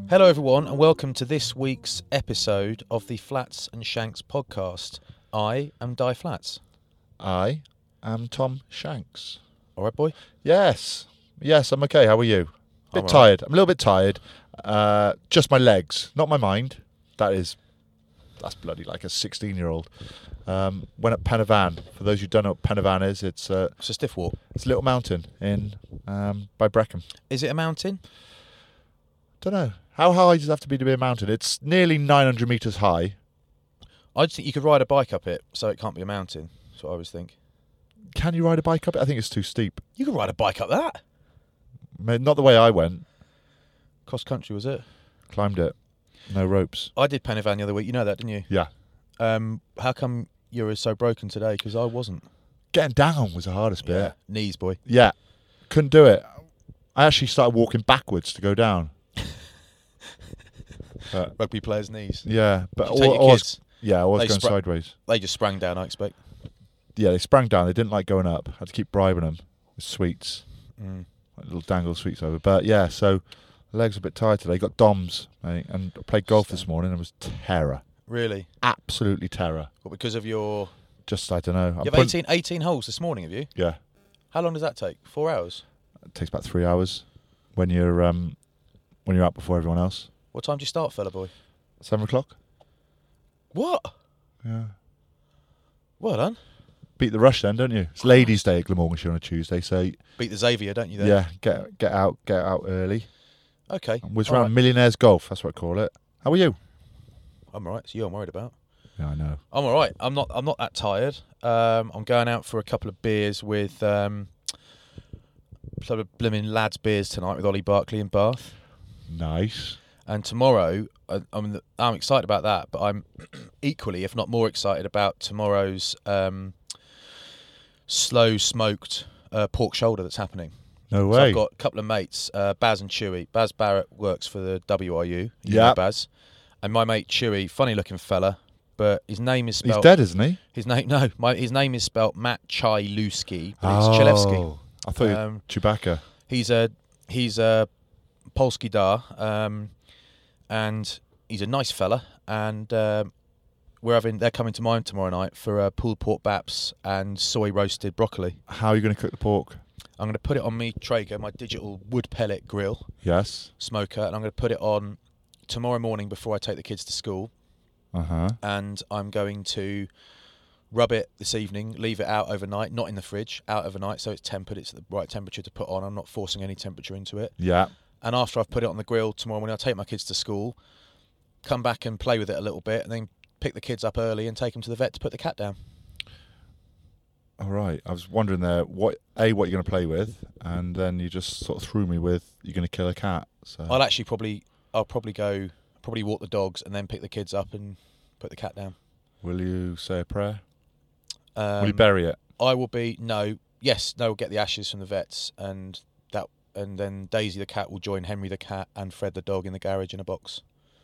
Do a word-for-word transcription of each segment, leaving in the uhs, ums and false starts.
Hello everyone and welcome to this week's episode of the Flats and Shanks podcast. I am Di Flats. I am Tom Shanks. Alright boy? Yes. Yes, I'm okay. How are you? Bit I'm tired. I'm a little bit tired. Uh, just my legs, not my mind. That is, that's bloody like a sixteen-year-old. Um, went up Pen y Fan. For those who don't know what Pen y Fan is, it's, uh, It's a stiff walk. it's a little mountain in um, by Brecon. Is it a mountain? Don't know. How high does it have to be to be a mountain? It's nearly nine hundred metres high. I just think you could ride a bike up it, so it can't be a mountain. That's what I always think. Can you ride a bike up it? I think it's too steep. You could ride a bike up that. I mean, not the way I went. Cross country, was it? Climbed it. No ropes. I did Pen y Fan the other week. You know that, didn't you? Yeah. Um, how come you were so broken today? Because I wasn't. Getting down was the hardest bit. Yeah. Knees, boy. Yeah, couldn't do it. I actually started walking backwards to go down. But, Rugby players' knees. yeah, but Did you take all, your all I was, kids? yeah, I was They going spra- sideways. They just sprang down, I expect. Yeah, they sprang down. They didn't like going up. I had to keep bribing them with sweets, Mm. like little dangle sweets over. But yeah, so legs are a bit tired today. Got DOMS, mate, and I played golf this morning and it was terror. Really? Absolutely terror. Well, because of your... Just, I don't know. I'm You have putting- eighteen, eighteen holes this morning, have you? Yeah, How long does that take? Four hours? it takes about three hours when you're um, when you're out before everyone else. What time do you start, fella boy? Seven o'clock. What? Yeah. Well done. Beat the rush then, don't you? It's Ladies' Day at Glamorganshire on a Tuesday, so Beat the Xavier, don't you, there? yeah, get get out, get out early. Okay. I was All around right. Millionaires Golf. That's what I call it. How are you? I'm all right. So you I'm worried about. Yeah, I know. I'm all right. I'm not I'm not that tired. Um, I'm going out for a couple of beers with um, sort of blooming lads beers tonight with Ollie Barkley in Bath. Nice. And tomorrow, I, I'm I'm excited about that, but I'm equally, if not more excited about tomorrow's um, slow smoked uh, pork shoulder that's happening. No So way. I've got a couple of mates, uh, Baz and Chewy. Baz Barrett works for the W R U. You Yeah. know Baz. And my mate Chewy, funny looking fella, but his name is He's spelled... dead, isn't he? His name, no, my, his name is spelled Matt Chailuski, but it's Chalewski. I thought you Um, were Chewbacca. He's a he's a Polski Dar, um, and he's a nice fella. And um, we're having they're coming to mine tomorrow night for uh, pulled pork baps and soy roasted broccoli. How are you going to cook the pork? I'm going to put it on me Traeger, my digital wood pellet grill Yes. smoker, and I'm going to put it on tomorrow morning before I take the kids to school. Uh huh. And I'm going to rub it this evening, leave it out overnight, not in the fridge, out overnight, so it's tempered, it's the right temperature to put on. I'm not forcing any temperature into it. Yeah. And after I've put it on the grill tomorrow morning, I'll take my kids to school, come back and play with it a little bit, and then pick the kids up early and take them to the vet to put the cat down. All right. I was wondering there, what a what you're going to play with, and then you just sort of threw me with you're going to kill a cat. So I'll actually probably, I'll probably go, probably walk the dogs and then pick the kids up and put the cat down. will you say a prayer? Um, will you bury it? I will be no, yes, no. We'll get the ashes from the vets, and that, and then Daisy the cat will join Henry the cat and Fred the dog in the garage in a box.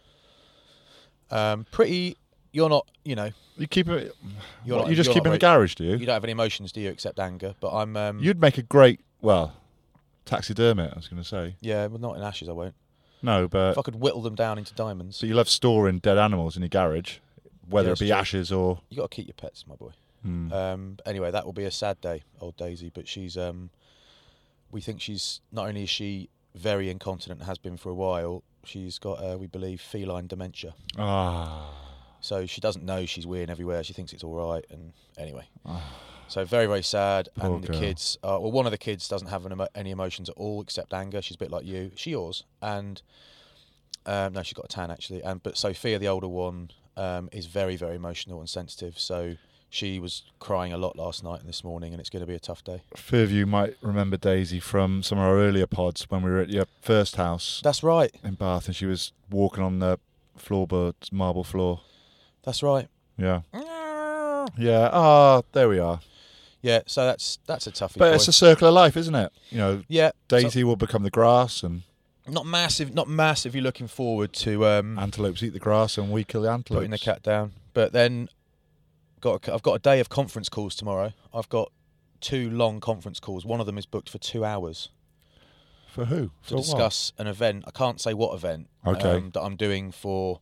Um, pretty. You're not, you know, You keep it. You're What, not- you just you're keep not it in the very- garage, do you? you don't have any emotions, do you, except anger? But I'm. Um, You'd make a great, well, taxidermist, I was going to say. yeah, well, not in ashes. I won't. No, but If I could whittle them down into diamonds, so you love storing dead animals in your garage, whether Yeah, it be it's true. ashes or. you got to keep your pets, my boy. Hmm. Um, anyway, that will be a sad day, old Daisy. But she's. Um, we think she's not only is she very incontinent and has been for a while. She's got, uh, we believe, feline dementia. Ah. So she doesn't know she's weird everywhere. She thinks it's all right. And anyway, Ah. so very, very sad. Poor and the girl. kids, are, well, one of the kids doesn't have an emo- any emotions at all except anger. She's a bit like you. She yours. And um, no, she's got a tan actually. And but Sophia, the older one, um, is very, very emotional and sensitive. So she was crying a lot last night and this morning, and it's going to be a tough day. A few of you might remember Daisy from some of our earlier pods when we were at your first house That's right. in Bath, and she was walking on the floorboards, marble floor. That's right. Yeah. Yeah. Ah, there we are. Yeah. So that's that's a toughie. But boy. it's a circle of life, isn't it? You know, yeah. Daisy will become the grass, and So not massive. Not massively looking forward to um, antelopes eat the grass, and we kill the antelopes. putting the cat down. But then, got a, I've got a day of conference calls tomorrow. I've got two long conference calls. One of them is booked for two hours. For who? to For what? discuss an event. I can't say what event Okay. um, that I'm doing for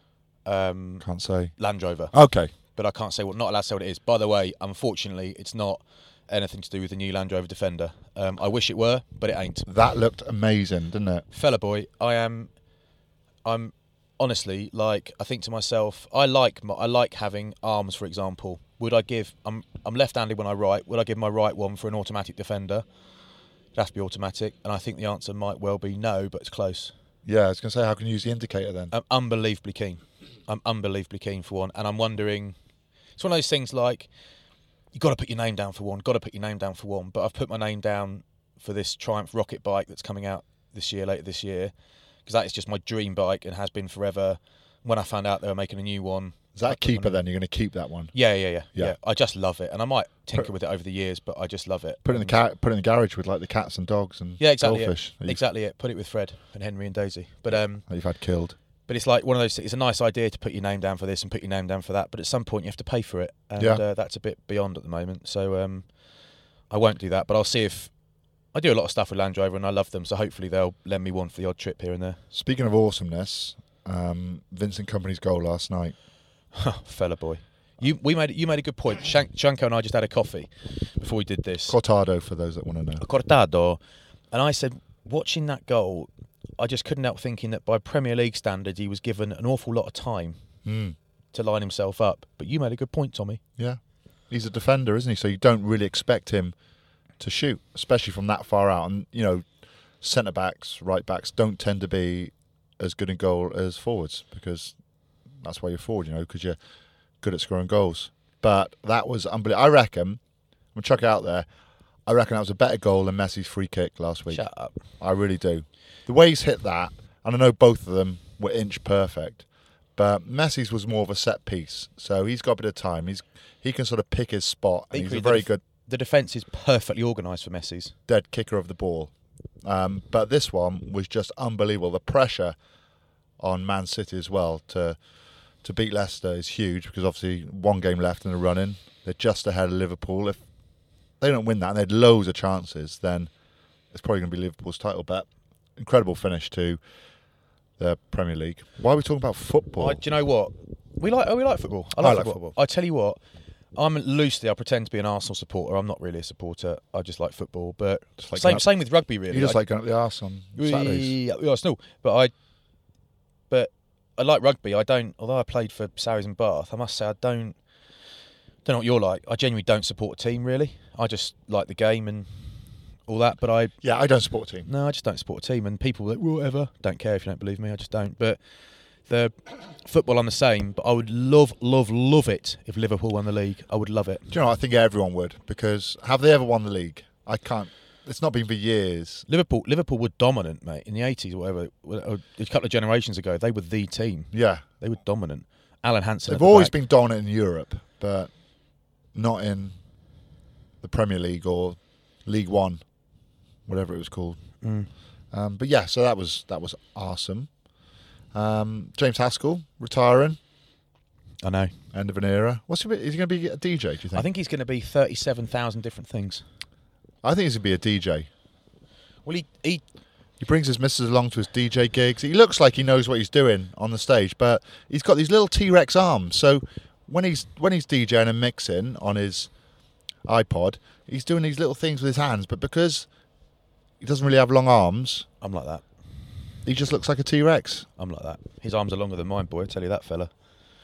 um, Can't say. Land Rover, Okay. but I can't say what. Not allowed to say what it is. By the way, unfortunately, it's not anything to do with the new Land Rover Defender. Um, I wish it were, but it ain't. That looked amazing, didn't it? Fella boy, I am. I'm honestly like I think to myself, I like my, I like having arms. For example, would I give? I'm I'm left-handed when I write. Would I give my right one for an automatic Defender? It has to be automatic, and I think the answer might well be no, but it's close. Yeah, I was going to say, how can you use the indicator then? I'm unbelievably keen. I'm unbelievably keen for one, and I'm wondering. It's one of those things like you got to put your name down for one. Got to put your name down for one. But I've put my name down for this Triumph rocket bike that's coming out this year, later this year, because that is just my dream bike and has been forever. When I found out they were making a new one, Is that I a put my keeper name- then? You're going to keep that one? Yeah, yeah, yeah, Yeah. yeah. I just love it, and I might tinker Put- with it over the years, but I just love it. Put it in the And- ca- put it in the garage with like the cats and dogs and Yeah, exactly. goldfish It. that you've, Exactly it. Put it with Fred and Henry and Daisy. But um, that you've had killed. but it's like one of those. It's a nice idea to put your name down for this and put your name down for that. But at some point you have to pay for it, and Yeah. uh, that's a bit beyond at the moment. So um, I won't do that. But I'll see if I do a lot of stuff with Land Rover, and I love them. So hopefully they'll lend me one for the odd trip here and there. Speaking of awesomeness, um, Vincent Company's goal last night. Fella boy, you we made you made a good point. Shank, Shanko and I just had a coffee before we did this. Cortado, for those that want to know. A cortado, and I said, watching that goal, I just couldn't help thinking that by Premier League standards, he was given an awful lot of time Mm. to line himself up. But you made a good point, Tommy. Yeah. He's a defender, isn't he? So you don't really expect him to shoot, especially from that far out. And, you know, centre-backs, right-backs don't tend to be as good in goal as forwards because that's why you're forward, you know, because you're good at scoring goals. But that was unbelievable. I reckon, I'm going to chuck it out there, I reckon that was a better goal than Messi's free kick last week. Shut up. I really do. The way he's hit that, and I know both of them were inch perfect, but Messi's was more of a set piece. So he's got a bit of time. He's He can sort of pick his spot, and he's Equally, a very the def- good The defence is perfectly organised for Messi's. dead kicker of the ball. Um, but this one was just unbelievable. The pressure on Man City as well to to beat Leicester is huge because obviously one game left in the run-in. They're just ahead of Liverpool. If they don't win that and they had loads of chances, then it's probably going to be Liverpool's title bet. Incredible finish to the Premier League. Why are we talking about football? I, do you know what? We like. Oh, we like football. I I like, like football. football. I tell you what. I'm loosely. I pretend to be an Arsenal supporter. I'm not really a supporter. I just like football. But Just like same going up- same with rugby. Really. you just I, like going up the arse on Saturdays. Yeah, yeah, Arsenal. But I. But I like rugby. I don't. Although I played for Sarries and Bath, I must say I don't. Don't know what you're like. I genuinely don't support a team. Really. I just like the game and all that. But I. Yeah, I don't support a team. No, I just don't support a team. And people that whatever don't care if you don't believe me. I just don't. But the football, I'm the same. But I would love, love, love it if Liverpool won the league. I would love it. Do you know, I think everyone would, because have they ever won the league? I can't. It's not been for years. Liverpool, Liverpool were dominant, mate, in the eighties or whatever. Or a couple of generations ago, they were the team. Yeah. They were dominant. Alan Hansen. They've always been dominant in Europe, but not in the Premier League or League One, whatever it was called. Mm. Um, but yeah, so that was that was awesome. Um, James Haskell retiring, I know. end of an era. What's he? Is he going to be a D J? Do you think? I think he's going to be thirty-seven thousand different things. I think he's going to be a D J. Well, he, he He brings his missus along to his D J gigs. He looks like he knows what he's doing on the stage, but he's got these little T-Rex arms. So when he's when he's DJing and mixing on his iPod, he's doing these little things with his hands. But because he doesn't really have long arms, I'm like that. he just looks like a T-Rex. I'm like that. His arms are longer than mine, boy. I tell you that, fella.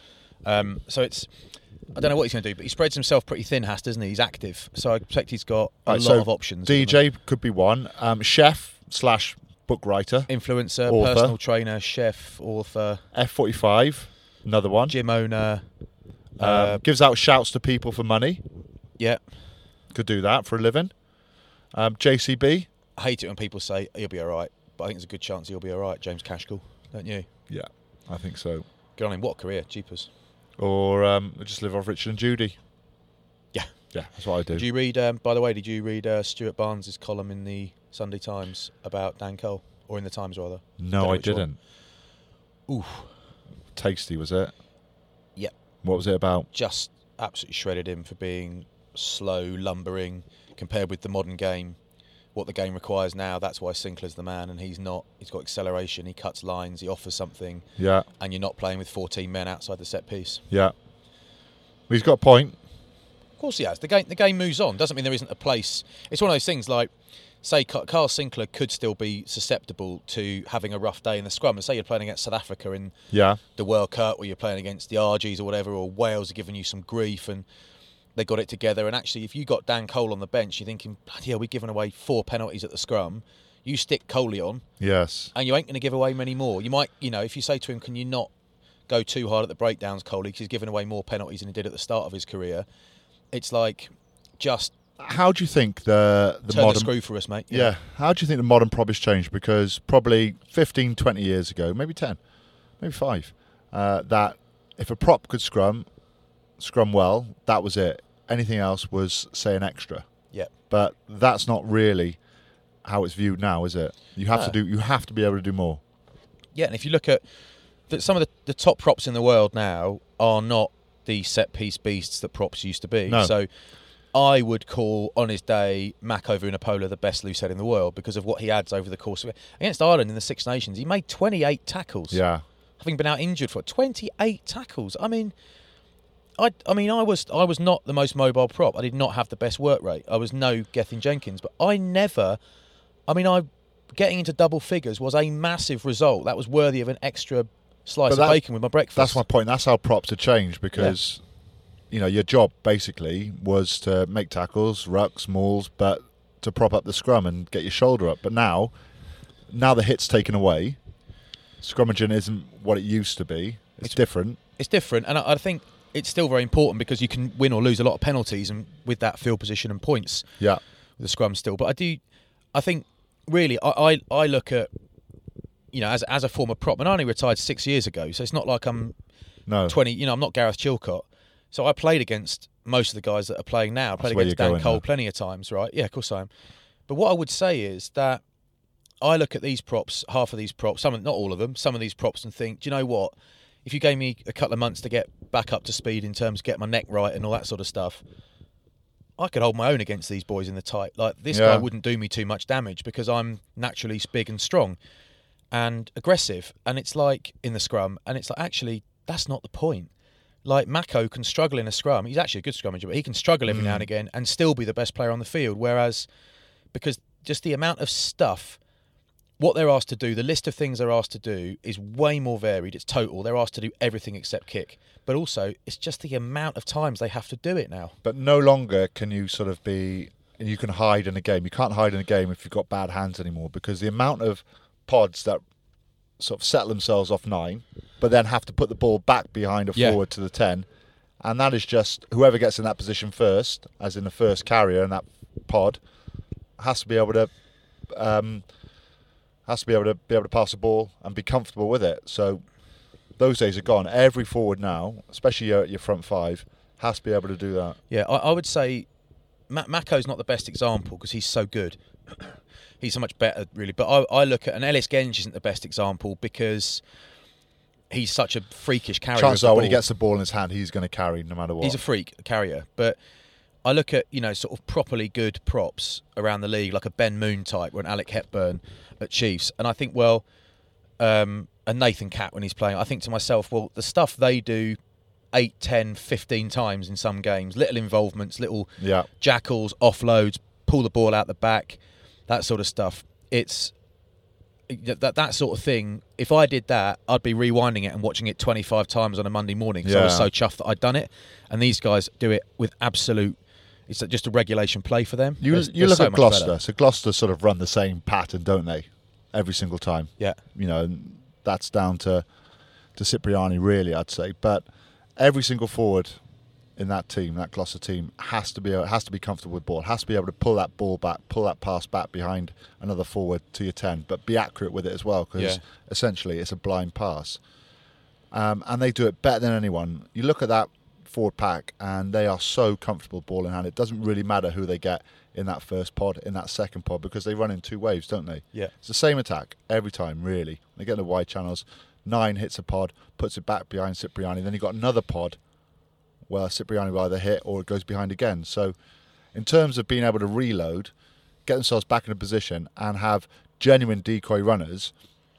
Um, so it's. I don't know what he's going to do, but he spreads himself pretty thin, Hast, doesn't he? He's active, so I expect he's got a Right, lot so of options. D J could be one. Um, chef slash book writer. Influencer, Author. personal trainer, chef, author, F forty-five, another one. gym owner. Um, Uh, gives out shouts to people for money. yeah. Could do that for a living. Um, J C B. I hate it when people say he'll be all right, but I think there's a good chance he'll be all right. James Cashgill, don't you? Yeah, I think so. Good on him. What a career, jeepers. Or um, just live off Richard and Judy. Yeah. Yeah, that's what I do. Did you read? Um, by the way, did you read uh, Stuart Barnes' column in the Sunday Times about Dan Cole, or in the Times rather? Don't no, know I which one. didn't. Oof. Tasty, was it? Yep. What was it about? Just absolutely shredded him for being slow, lumbering, compared with the modern game, what the game requires now. That's why Sinclair's the man, and he's not. He's got acceleration. He cuts lines. He offers something. Yeah. And you're not playing with fourteen men outside the set piece. Yeah. He's got a point. Of course he has. The game. The game moves on. Doesn't mean there isn't a place. It's one of those things like, say, Carl Sinclair could still be susceptible to having a rough day in the scrum. And say you're playing against South Africa in yeah. the World Cup, or you're playing against the R Gs or whatever, or Wales are giving you some grief, and they got it together. And actually, if you got Dan Cole on the bench, you're thinking, bloody hell, we've given away four penalties at the scrum. You stick Coley on, yes, and you ain't going to give away many more. You might, you know, if you say to him, can you not go too hard at the breakdowns, Coley, because he's given away more penalties than he did at the start of his career. It's like, just... How do you think the, the turn modern... the screw for us, mate. Yeah. yeah. How do you think the modern prop has changed? Because probably fifteen, twenty years ago, maybe ten, maybe five, uh, that if a prop could scrum, scrum well, that was it. Anything else was, say, an extra. Yeah. But that's not really how it's viewed now, is it? You have No. to do. You have to be able to do more. Yeah, and if you look at the, some of the, the top props in the world now are not the set-piece beasts that props used to be. No. So I would call, on his day, Mako Vunipola the best loose head in the world because of what he adds over the course of it. Against Ireland in the Six Nations, he made twenty-eight tackles. Yeah. Having been out injured for twenty-eight tackles. I mean... I, I mean, I was I was not the most mobile prop. I did not have the best work rate. I was no Gethin Jenkins, but I never. I mean, I getting into double figures was a massive result. That was worthy of an extra slice But of that- bacon with my breakfast. That's my point. That's how props have changed because, you know, your job basically was to make tackles, rucks, mauls, but to prop up the scrum and get your shoulder up. But now, now the hit's taken away. Scrummaging isn't what it used to be. It's, It's- different. It's different, and I, I think it's still very important because you can win or lose a lot of penalties, and with that field position and points, Yeah. with the scrum still. But I do, I think really, I, I, I look at, you know, as as a former prop, and I only retired six years ago, so it's not like I'm No. twenty. You know, I'm not Gareth Chilcott, so I played against most of the guys that are playing now. I played where against you're Dan going Cole now. plenty of times, right? Yeah, of course I am. But what I would say is that I look at these props, half of these props, some, not all of them, some of these props, and think, do you know what? If you gave me a couple of months to get back up to speed in terms of get my neck right and all that sort of stuff, I could hold my own against these boys in the tight. Like, this Yeah. guy wouldn't do me too much damage because I'm naturally big and strong and aggressive. And it's like, in the scrum, and it's like, actually, that's not the point. Like, Mako can struggle in a scrum. He's actually a good scrummager, but he can struggle every now and again and still be the best player on the field. Whereas, because just the amount of stuff, what they're asked to do, the list of things they're asked to do is way more varied. It's total. They're asked to do everything except kick. But also, it's just the amount of times they have to do it now. But no longer can you sort of be, you can hide in a game. You can't hide in a game if you've got bad hands anymore because the amount of pods that sort of settle themselves off nine, but then have to put the ball back behind a Yeah. forward to the ten. And that is just whoever gets in that position first, as in the first carrier in that pod, has to be able to um, has to be able to be able to pass the ball and be comfortable with it. So those days are gone. Every forward now, especially your, your front five, has to be able to do that. Yeah, I, I would say Ma- Mako's not the best example because he's so good. He's so much better, really. But I, I look at, and Ellis Genge isn't the best example because he's such a freakish carrier. Chances of the are when he ball. gets the ball in his hand, he's going to carry no matter what. He's a freak, a carrier. But I look at, you know, sort of properly good props around the league, like a Ben Moon type or an Alec Hepburn at Chiefs. And I think, well, um, and Nathan Catt when he's playing, I think to myself, well, the stuff they do eight, ten, fifteen times in some games, little involvements, little yeah. jackals, offloads, pull the ball out the back, that sort of stuff. It's that that sort of thing. If I did that, I'd be rewinding it and watching it twenty-five times on a Monday morning because I was Yeah. so chuffed that I'd done it. And these guys do it with absolute. It's just a regulation play for them. You, They're- you they're look so at much Gloucester. better. So Gloucester sort of run the same pattern, don't they? Every single time. Yeah. You know, and that's down to to Cipriani, really, I'd say. But every single forward in that team, that Gloucester team, has to be has to be comfortable with ball. Has to be able to pull that ball back, pull that pass back behind another forward to your ten, but be accurate with it as well, because Yeah. essentially it's a blind pass. Um, and they do it better than anyone. You look at that forward pack, and they are so comfortable ball in hand. It doesn't really matter who they get in that first pod, in that second pod, because they run in two waves, don't they? Yeah. It's the same attack every time, really. They get in the wide channels. Nine hits a pod, puts it back behind Cipriani. Then you've got another pod where Cipriani will either hit or it goes behind again. So in terms of being able to reload, get themselves back in a position and have genuine decoy runners,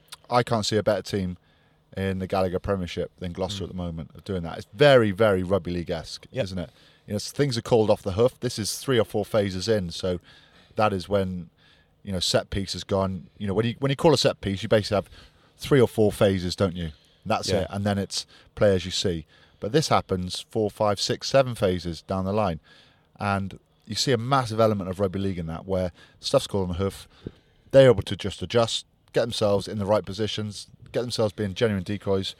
I can't see a better team in the Gallagher Premiership than Gloucester mm. at the moment of doing that. It's very, very rugby league-esque, yep. isn't it? You know, things are called off the hoof. This is three or four phases in, so that is when, you know, set piece has gone. You know, when you when you call a set piece, you basically have three or four phases, don't you? That's yeah. it, and then it's play as you see. But this happens four, five, six, seven phases down the line, and you see a massive element of rugby league in that, where stuff's called on the hoof. They're able to just adjust, get themselves in the right positions, get themselves being genuine decoys,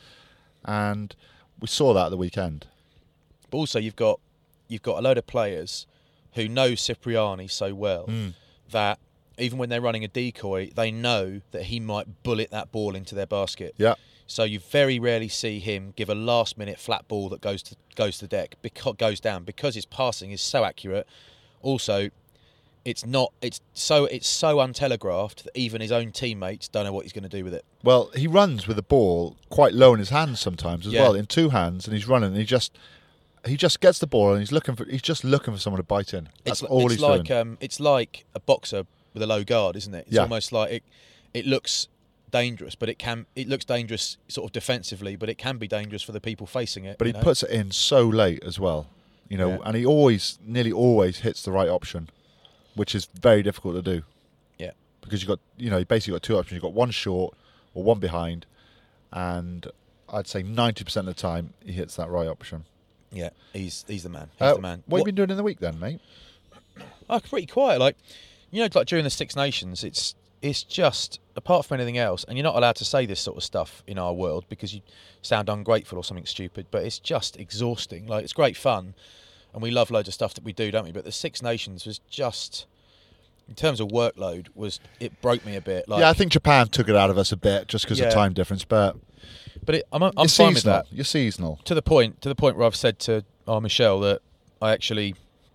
and we saw that at the weekend. But also, you've got you've got a load of players who know Cipriani so well mm. that even when they're running a decoy, they know that he might bullet that ball into their basket. Yeah. So you very rarely see him give a last-minute flat ball that goes to goes to the deck, because goes down, because his passing is so accurate. Also, it's not. It's so it's so untelegraphed that even his own teammates don't know what he's going to do with it. Well, he runs with the ball quite low in his hands sometimes as yeah. well, in two hands, and he's running. And he just he just gets the ball and he's looking for he's just looking for someone to bite in. That's it's, all it's he's like, doing. Um, it's like a boxer with a low guard, isn't it? It's yeah. almost like it. It looks dangerous, but it can. It looks dangerous sort of defensively, but it can be dangerous for the people facing it. But he know? puts it in so late as well, you know, yeah. and he always, nearly always hits the right option, which is very difficult to do. Yeah. Because you've got, you know, you basically got two options. You've got one short or one behind, and I'd say ninety percent of the time he hits that right option. Yeah, he's he's the man. He's uh, the man. What, what have you been doing in the week then, mate? Oh, pretty quiet. Like, you know, like during the Six Nations, it's it's just, apart from anything else, and you're not allowed to say this sort of stuff in our world because you sound ungrateful or something stupid, but it's just exhausting. Like, it's great fun, and we love loads of stuff that we do, don't we? But the Six Nations was just, in terms of workload, was it broke me a bit. Like, yeah, I think Japan took it out of us a bit just because yeah. of time difference, but but it, I'm, I'm you're fine seasonal. with that. You're seasonal. To the point, to the point where I've said to oh, Michelle that I actually,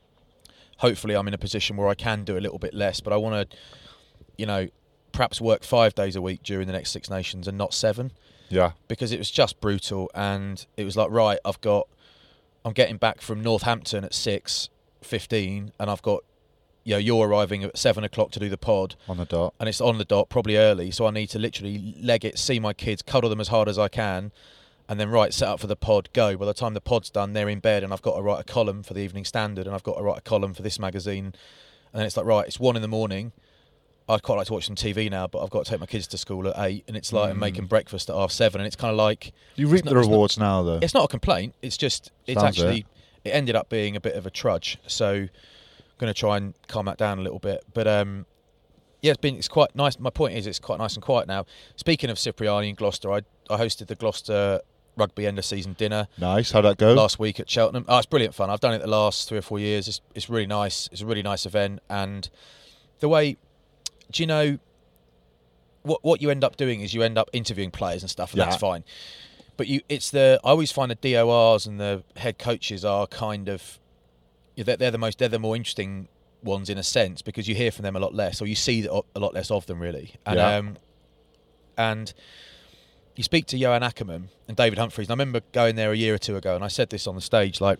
hopefully I'm in a position where I can do a little bit less, but I want to, you know, perhaps work five days a week during the next Six Nations and not seven. Yeah. Because it was just brutal, and it was like, right, I've got, I'm getting back from Northampton at six fifteen, and I've got, you know, you're arriving at seven o'clock to do the pod. On the dot. And it's on the dot, probably early, so I need to literally leg it, see my kids, cuddle them as hard as I can, and then, right, set up for the pod, go. By the time the pod's done, they're in bed, and I've got to write a column for the Evening Standard, and I've got to write a column for this magazine. And then it's like, right, it's one in the morning. I'd quite like to watch some T V now, but I've got to take my kids to school at eight, and it's like mm. I'm making breakfast at half seven, and it's kind of like... You reap the rewards not, now, though. It's not a complaint. It's just, it's Sounds actually, it. it ended up being a bit of a trudge. So I'm going to try and calm that down a little bit. But um, yeah, it's been, it's quite nice. My point is, it's quite nice and quiet now. Speaking of Cipriani and Gloucester, I, I hosted the Gloucester Rugby end of season dinner. Nice. How'd that go? Last week at Cheltenham. Oh, it's brilliant fun. I've done it the last three or four years. It's, it's really nice. It's a really nice event. And the way, do you know, what what you end up doing is you end up interviewing players and stuff, and yeah. that's fine. But you, it's the, I always find the D O Rs and the head coaches are kind of, they're, they're the most, they're the more interesting ones in a sense, because you hear from them a lot less, or you see a lot less of them, really. And yeah. um, and you speak to Johan Ackerman and David Humphreys, and I remember going there a year or two ago, and I said this on the stage, like,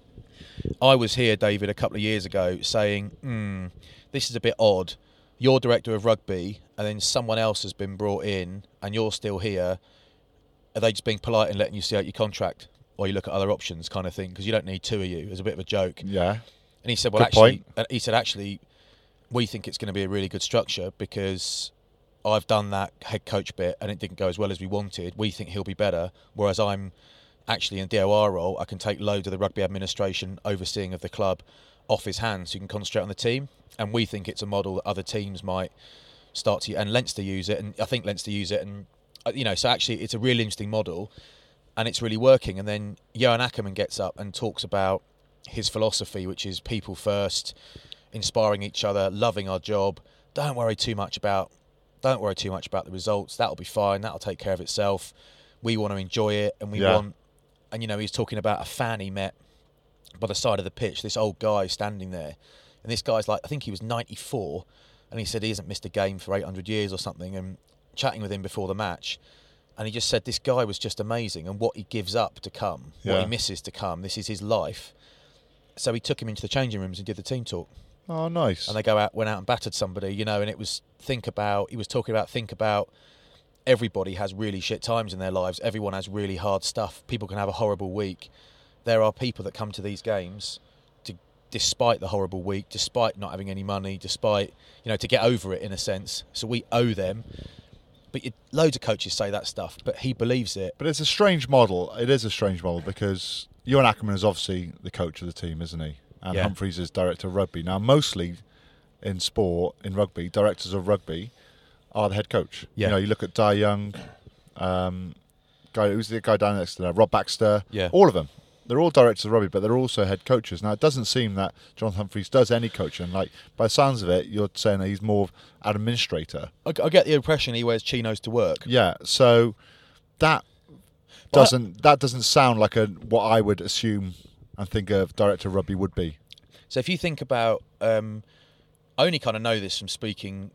I was here, David, a couple of years ago, saying, hmm, this is a bit odd. You're director of rugby, and then someone else has been brought in, and you're still here. Are they just being polite and letting you see out your contract, or you look at other options, kind of thing? Because you don't need two of you. It was a bit of a joke. Yeah. And he said, well, good actually, point. he said, actually, we think it's going to be a really good structure because I've done that head coach bit and it didn't go as well as we wanted. We think he'll be better. Whereas I'm actually in a D O R role, I can take loads of the rugby administration, overseeing of the club, off his hands so you can concentrate on the team. And we think it's a model that other teams might start to, and Leinster use it, and I think Leinster use it, and you know, so actually it's a really interesting model, and it's really working. And then Johan Ackerman gets up and talks about his philosophy, which is people first, inspiring each other, loving our job. Don't worry too much about, don't worry too much about the results. That'll be fine. That'll take care of itself. We want to enjoy it, and we yeah. want, and you know, he's talking about a fan he met by the side of the pitch. This old guy standing there. And this guy's like, I think he was ninety-four, and he said he hasn't missed a game for eight hundred years or something, and chatting with him before the match, and he just said this guy was just amazing, and what he gives up to come, yeah. what he misses to come, this is his life. So he took him into the changing rooms and did the team talk. Oh, nice. And they go out, went out and battered somebody, you know, and it was think about, he was talking about, think about everybody has really shit times in their lives. Everyone has really hard stuff. People can have a horrible week. There are people that come to these games to, despite the horrible week, despite not having any money, despite, you know, to get over it in a sense. So we owe them. But you, loads of coaches say that stuff, but he believes it. But it's a strange model. It is a strange model because Johan Ackerman is obviously the coach of the team, isn't he? And Yeah. Humphreys is director of rugby. Now, mostly in sport, in rugby, directors of rugby are the head coach. Yeah. You know, you look at Di Young, um, guy who's the guy down next to there, Rob Baxter. Yeah. All of them. They're all directors of rugby, but they're also head coaches. Now, it doesn't seem that John Humphreys does any coaching. Like, by the sounds of it, you're saying that he's more of an administrator. I, I get the impression he wears chinos to work. Yeah, so that doesn't that doesn't sound like a what I would assume and think of director of rugby would be. So if you think about, um, I only kind of know this from speaking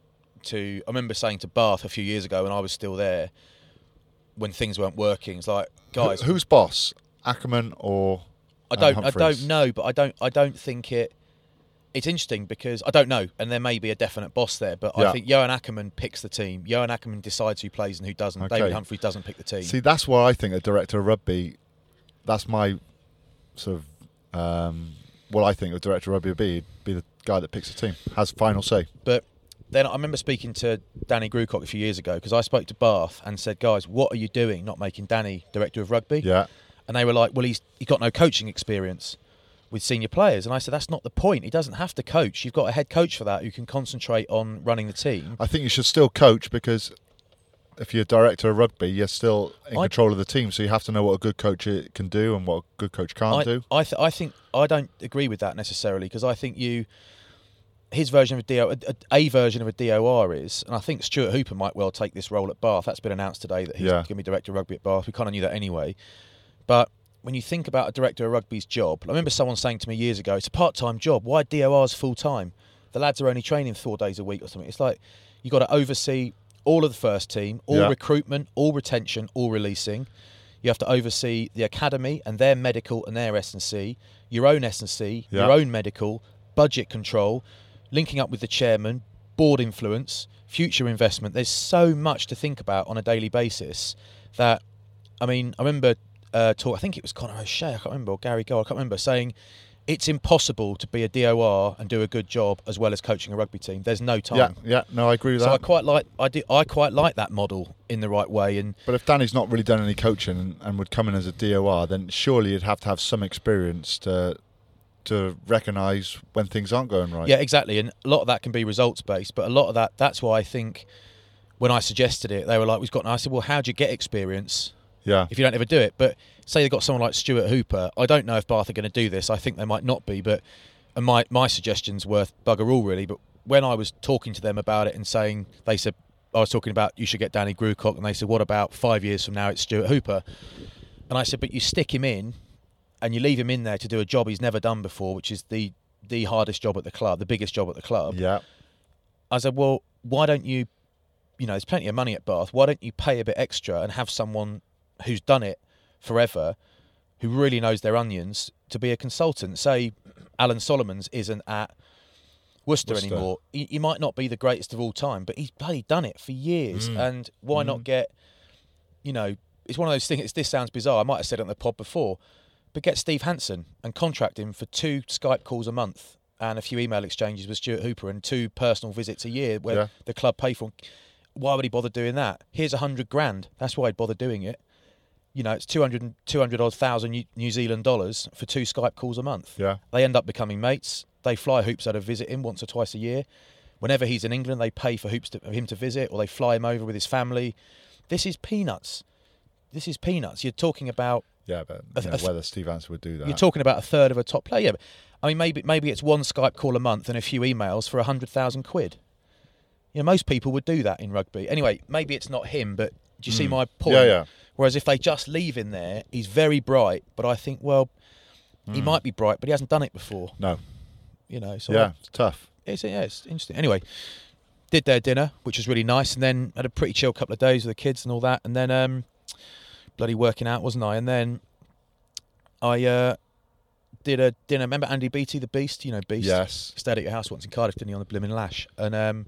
to, I remember saying to Bath a few years ago when I was still there, when things weren't working, it's like, guys, Who, who's boss? Ackerman or I um, don't, I Humphreys? don't know, but I don't, I don't think it. It's interesting because I don't know, and there may be a definite boss there, but Yeah. I think Johan Ackerman picks the team. Johan Ackerman decides who plays and who doesn't. Okay. David Humphreys doesn't pick the team. See, that's where I think a director of rugby. That's my sort of um, what I think a director of rugby would be. Be the guy that picks the team, has final say. But then I remember speaking to Danny Grucock a few years ago because I spoke to Bath and said, guys, what are you doing not making Danny director of rugby? Yeah, And they were like, well, he's he got no coaching experience with senior players. And I said, that's not the point. He doesn't have to coach. You've got a head coach for that who can concentrate on running the team. I think you should still coach because if you're a director of rugby, you're still in I- control of the team. So you have to know what a good coach i- can do and what a good coach can't I, do. I, th- I think I don't agree with that necessarily because I think you, his version of a D O, a, a version of a D O R is, and I think Stuart Hooper might well take this role at Bath. That's been announced today that he's Yeah. going to be director of rugby at Bath. We kind of knew that anyway. But when you think about a director of rugby's job, I remember someone saying to me years ago, it's a part-time job. Why D O Rs full-time? The lads are only training four days a week or something. It's like you've got to oversee all of the first team, all Yeah. recruitment, all retention, all releasing. You have to oversee the academy and their medical and their S and C, your own S and C, Yeah. your own medical, budget control, linking up with the chairman, board influence, future investment. There's so much to think about on a daily basis that, I mean, I remember uh, talk. I think it was Conor O'Shea, I can't remember, or Gary Gold, I can't remember, saying it's impossible to be a D O R and do a good job as well as coaching a rugby team. There's no time. Yeah, yeah, no, I agree with So I that. quite like I do I quite like that model in the right way. And But if Danny's not really done any coaching and, and would come in as a D O R, then surely you'd have to have some experience to to recognise when things aren't going right. yeah, exactly. And a lot of that can be results based, but a lot of that that's why I think when I suggested it, they were like, "We've got." And I said, "Well, how do you get experience Yeah. if you don't ever do it?" But say they've got someone like Stuart Hooper. I don't know if Bath are going to do this. I think they might not be, but and my my suggestion's worth bugger all really. But when I was talking to them about it and saying, they said I was talking about you should get Danny Grucock, and they said, what about five years from now it's Stuart Hooper? And I said, but you stick him in and you leave him in there to do a job he's never done before, which is the the hardest job at the club, the biggest job at the club. Yeah. I said, well, why don't you, you know, there's plenty of money at Bath. Why don't you pay a bit extra and have someone who's done it forever, who really knows their onions, to be a consultant? Say Alan Solomons isn't at Worcester, Worcester. anymore. He, he might not be the greatest of all time, but he's bloody done it for years. Mm. And why Mm. not get, you know, it's one of those things, this sounds bizarre, I might have said it on the pod before, but get Steve Hansen and contract him for two Skype calls a month and a few email exchanges with Stuart Hooper and two personal visits a year where Yeah. the club pay for. Why would he bother doing that? Here's a hundred grand. That's why he'd bother doing it. You know, it's two hundred, two hundred odd thousand New- New Zealand dollars for two Skype calls a month. Yeah. They end up becoming mates. They fly Hoops out to visit him once or twice a year. Whenever he's in England, they pay for Hoops to, for him to visit, or they fly him over with his family. This is peanuts. This is peanuts. You're talking about Yeah, but A- you know, a th- whether Steve Hansen would do that. you're talking about a third of a top player. Yeah, but, I mean, maybe maybe it's one Skype call a month and a few emails for a hundred thousand quid. You know, most people would do that in rugby. Anyway, maybe it's not him, but do you see Mm. my point? Yeah, yeah. Whereas if they just leave him there, he's very bright. But I think, well, he Mm. might be bright, but he hasn't done it before. No. You know, so Yeah, it's tough. It's, yeah, it's interesting. Anyway, did their dinner, which was really nice, and then had a pretty chill couple of days with the kids and all that, and then um, bloody working out, wasn't I? And then I uh, did a dinner. Remember Andy Beattie, the Beast? You know, Beast? Yes. He stayed at your house once in Cardiff, didn't he, on the Blimmin' Lash? And um,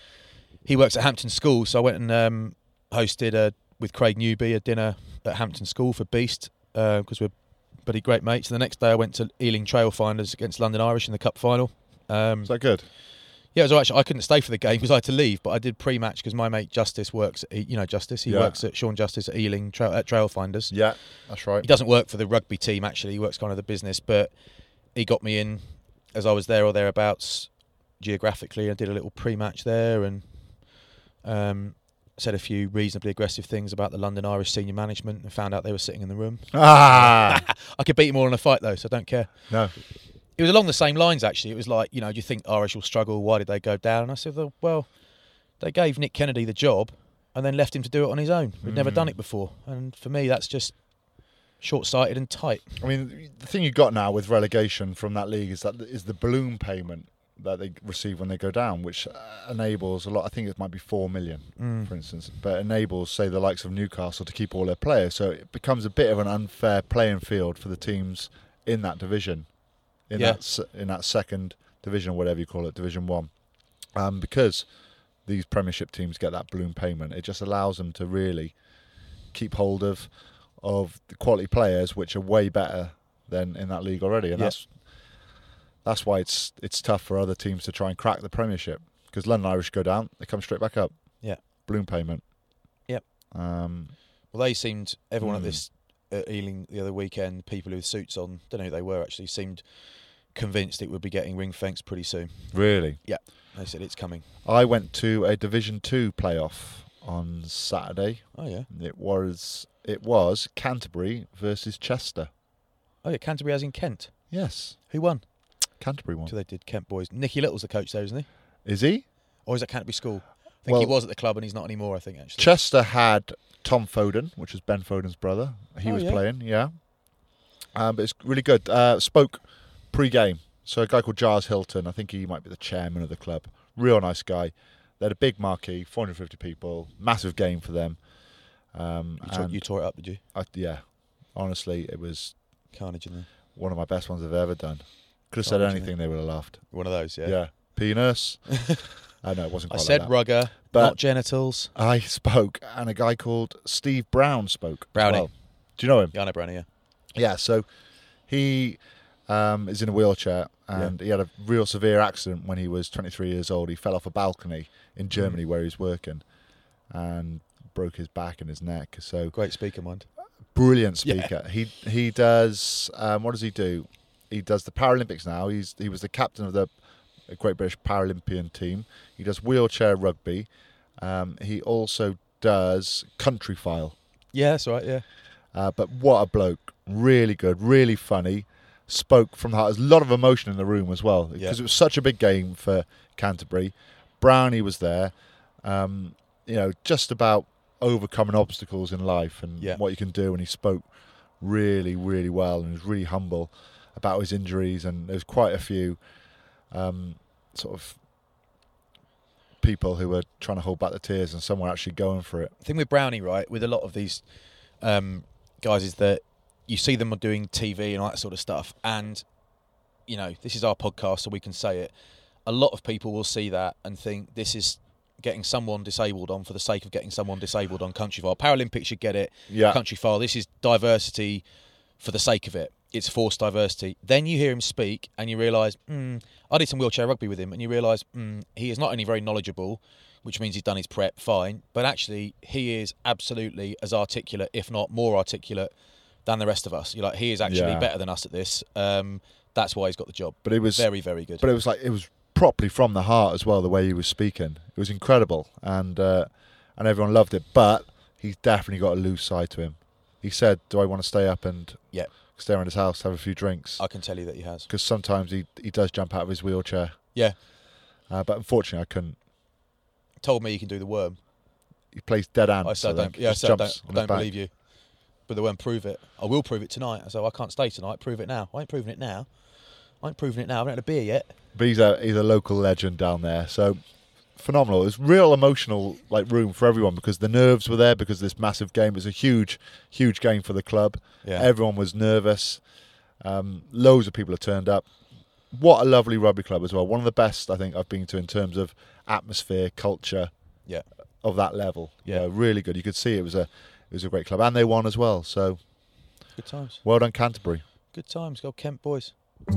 he works at Hampton School, so I went and um, hosted a, with Craig Newby a dinner at Hampton School for Beast, because uh, we're pretty great mates. And the next day I went to Ealing Trailfinders against London Irish in the Cup final. Um, Is that good? Yeah, it was all right. I couldn't stay for the game because I had to leave, but I did pre-match because my mate Justice works at, you know, Justice, he Yeah. works at Sean Justice at Ealing trail, at Trailfinders. Yeah, that's right. He doesn't work for the rugby team, actually. He works kind of the business, but he got me in as I was there or thereabouts geographically. I did a little pre-match there and um, said a few reasonably aggressive things about the London Irish senior management and found out they were sitting in the room. Ah, I could beat them all in a fight, though, so I don't care. no. It was along the same lines, actually. It was like, you know, do you think Irish will struggle? Why did they go down? And I said, well, they gave Nick Kennedy the job and then left him to do it on his own. We'd mm. never done it before. And for me, that's just short-sighted and tight. I mean, the thing you got now with relegation from that league is that is the balloon payment that they receive when they go down, which enables a lot. I think it might be four million, mm. for instance, but enables, say, the likes of Newcastle to keep all their players. So it becomes a bit of an unfair playing field for the teams in that division. In yeah. that in that second division, whatever you call it, Division One, um, because these Premiership teams get that balloon payment, it just allows them to really keep hold of of the quality players, which are way better than in that league already, and yeah. that's that's why it's it's tough for other teams to try and crack the Premiership, because London Irish go down, they come straight back up. Yeah, balloon payment. Yep. Um, well, they seemed everyone mm. at this. At Ealing the other weekend, people with suits on, don't know who they were actually, seemed convinced it would be getting ring fenced pretty soon. Really? Yeah, they said it's coming. I went to a Division Two playoff on Saturday. Oh yeah. It was it was Canterbury versus Chester. Oh yeah, Canterbury as in Kent. Yes. Who won? Canterbury won. So they did, Kent boys. Nicky Little's the coach there, isn't he? Is he? Or is that Canterbury School? I think well, he was at the club and he's not anymore, I think, actually. Chester had Tom Foden, which was Ben Foden's brother. He oh, was yeah. playing, yeah. Um, but it's really good. Uh, spoke pre-game. So a guy called Giles Hilton, I think he might be the chairman of the club. Real nice guy. They had a big marquee, four hundred fifty people. Massive game for them. Um, you, tore, you tore it up, did you? I, yeah. Honestly, it was carnage in there. One of my best ones I've ever done. Could have said anything, they would have laughed. One of those, yeah. Yeah. Penis. I know it wasn't quite I said like that. rugger, but not genitals. I spoke, and a guy called Steve Brown spoke. Brownie. Well. Do you know him? Yeah, I know Brownie, yeah. Yeah, so he um, is in a wheelchair, and yeah. he had a real severe accident when he was twenty-three years old. He fell off a balcony in Germany mm. where he was working and broke his back and his neck. So great speaker, mind. Brilliant speaker. Yeah. He he does, um, what does he do? He does the Paralympics now. He's He was the captain of the Great British Paralympian team. He does wheelchair rugby. Um, he also does country file. Yeah, that's right, yeah. Uh, but what a bloke. Really good, really funny. Spoke from the heart. There's a lot of emotion in the room as well, because yeah. it was such a big game for Canterbury. Brownie was there, um, you know, just about overcoming obstacles in life and yeah. what you can do. And he spoke really, really well, and he was really humble about his injuries. And there was quite a few um, sort of people who were trying to hold back the tears, and some were actually going for it. The thing with Brownie, right, with a lot of these um, guys is that you see them doing T V and all that sort of stuff, and, you know, this is our podcast, so we can say it. A lot of people will see that and think this is getting someone disabled on for the sake of getting someone disabled on country file. Paralympics should get it. Yeah. Country file. This is diversity for the sake of it. It's forced diversity. Then you hear him speak and you realise, mm, I did some wheelchair rugby with him, and you realise mm, he is not only very knowledgeable, which means he's done his prep fine, but actually he is absolutely as articulate, if not more articulate, than the rest of us. You're like, he is actually yeah. better than us at this. Um, that's why he's got the job. But it was very, very good. But it was like it was properly from the heart as well. The way he was speaking, it was incredible, and uh, and everyone loved it. But he's definitely got a loose side to him. He said, "Do I want to stay up and yeah. stay around his house, have a few drinks?" I can tell you that he has, because sometimes he he does jump out of his wheelchair. Yeah, uh, but unfortunately, I couldn't. Told me he can do the worm. He plays dead ants. I said, I don't, yeah, I said, I don't, I don't believe you. But the worm, prove it. I will prove it tonight. I said, I can't stay tonight. Prove it now. I ain't proving it now. I ain't proving it now. I haven't had a beer yet. But he's a he's a local legend down there. So phenomenal. It was real emotional like room for everyone, because the nerves were there, because this massive game was a huge, huge game for the club. Yeah. Everyone was nervous. Um, loads of people have turned up. What a lovely rugby club as well. One of the best I think I've been to in terms of atmosphere, culture, Yeah. of that level. Yeah. Uh, really good. You could see it was a it was a great club, and they won as well. So Good times. well done, Canterbury. Good times. Go Kent boys.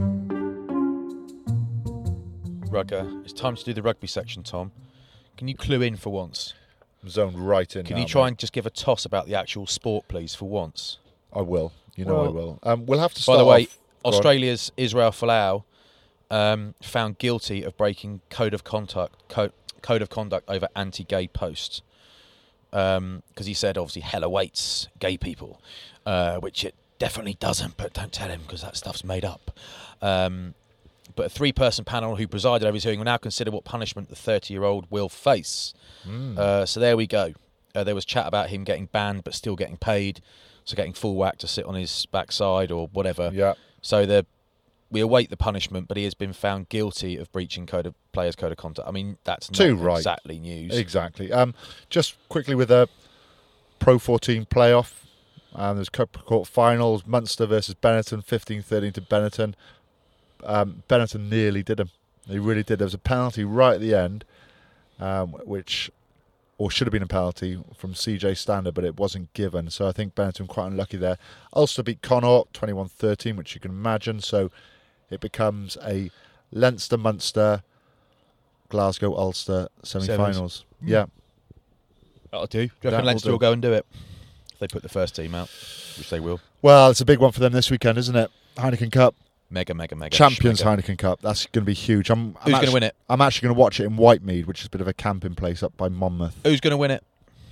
Rugger. It's time to do the rugby section, Tom. Can you clue in for once? I'm zoned right in. Can now, you try mate. and just give a toss about the actual sport, please, for once? I will. You know Well- I will. Um, we'll have to By start the way, off- go on. Australia's Israel Folau um, found guilty of breaking code of conduct co- code of conduct over anti-gay posts because um, he said obviously hell awaits gay people, uh, which it definitely doesn't. But don't tell him because that stuff's made up. Um, but a three-person panel who presided over his hearing will now consider what punishment the thirty-year-old will face. Mm. Uh, so there we go. Uh, there was chat about him getting banned but still getting paid, so getting full whack to sit on his backside or whatever. Yeah. So the we await the punishment, but he has been found guilty of breaching code of players' code of conduct. I mean, that's not Too right. exactly news. Exactly. Um, just quickly with the Pro fourteen playoff, um, there's Cup Court finals. Munster versus Benetton, fifteen thirteen to Benetton. Um, Benetton nearly did him. They really did. There was a penalty right at the end, um, which, or should have been a penalty from C J Stander, but it wasn't given. So I think Benetton quite unlucky there. Ulster beat Connacht twenty-one thirteen, which you can imagine. So it becomes a Leinster, Munster, Glasgow, Ulster semi-finals. Mm. Yeah. That'll do. Do you That reckon will Leinster do. will go and do it? If they put the first team out, which they will. Well, it's a big one for them this weekend, isn't it? Heineken Cup, Mega, mega, mega. Champions schmega. Heineken Cup. That's going to be huge. I'm, I'm Who's going actu- to win it? I'm actually going to watch it in Whitemead, which is a bit of a camping place up by Monmouth. Who's going to win it?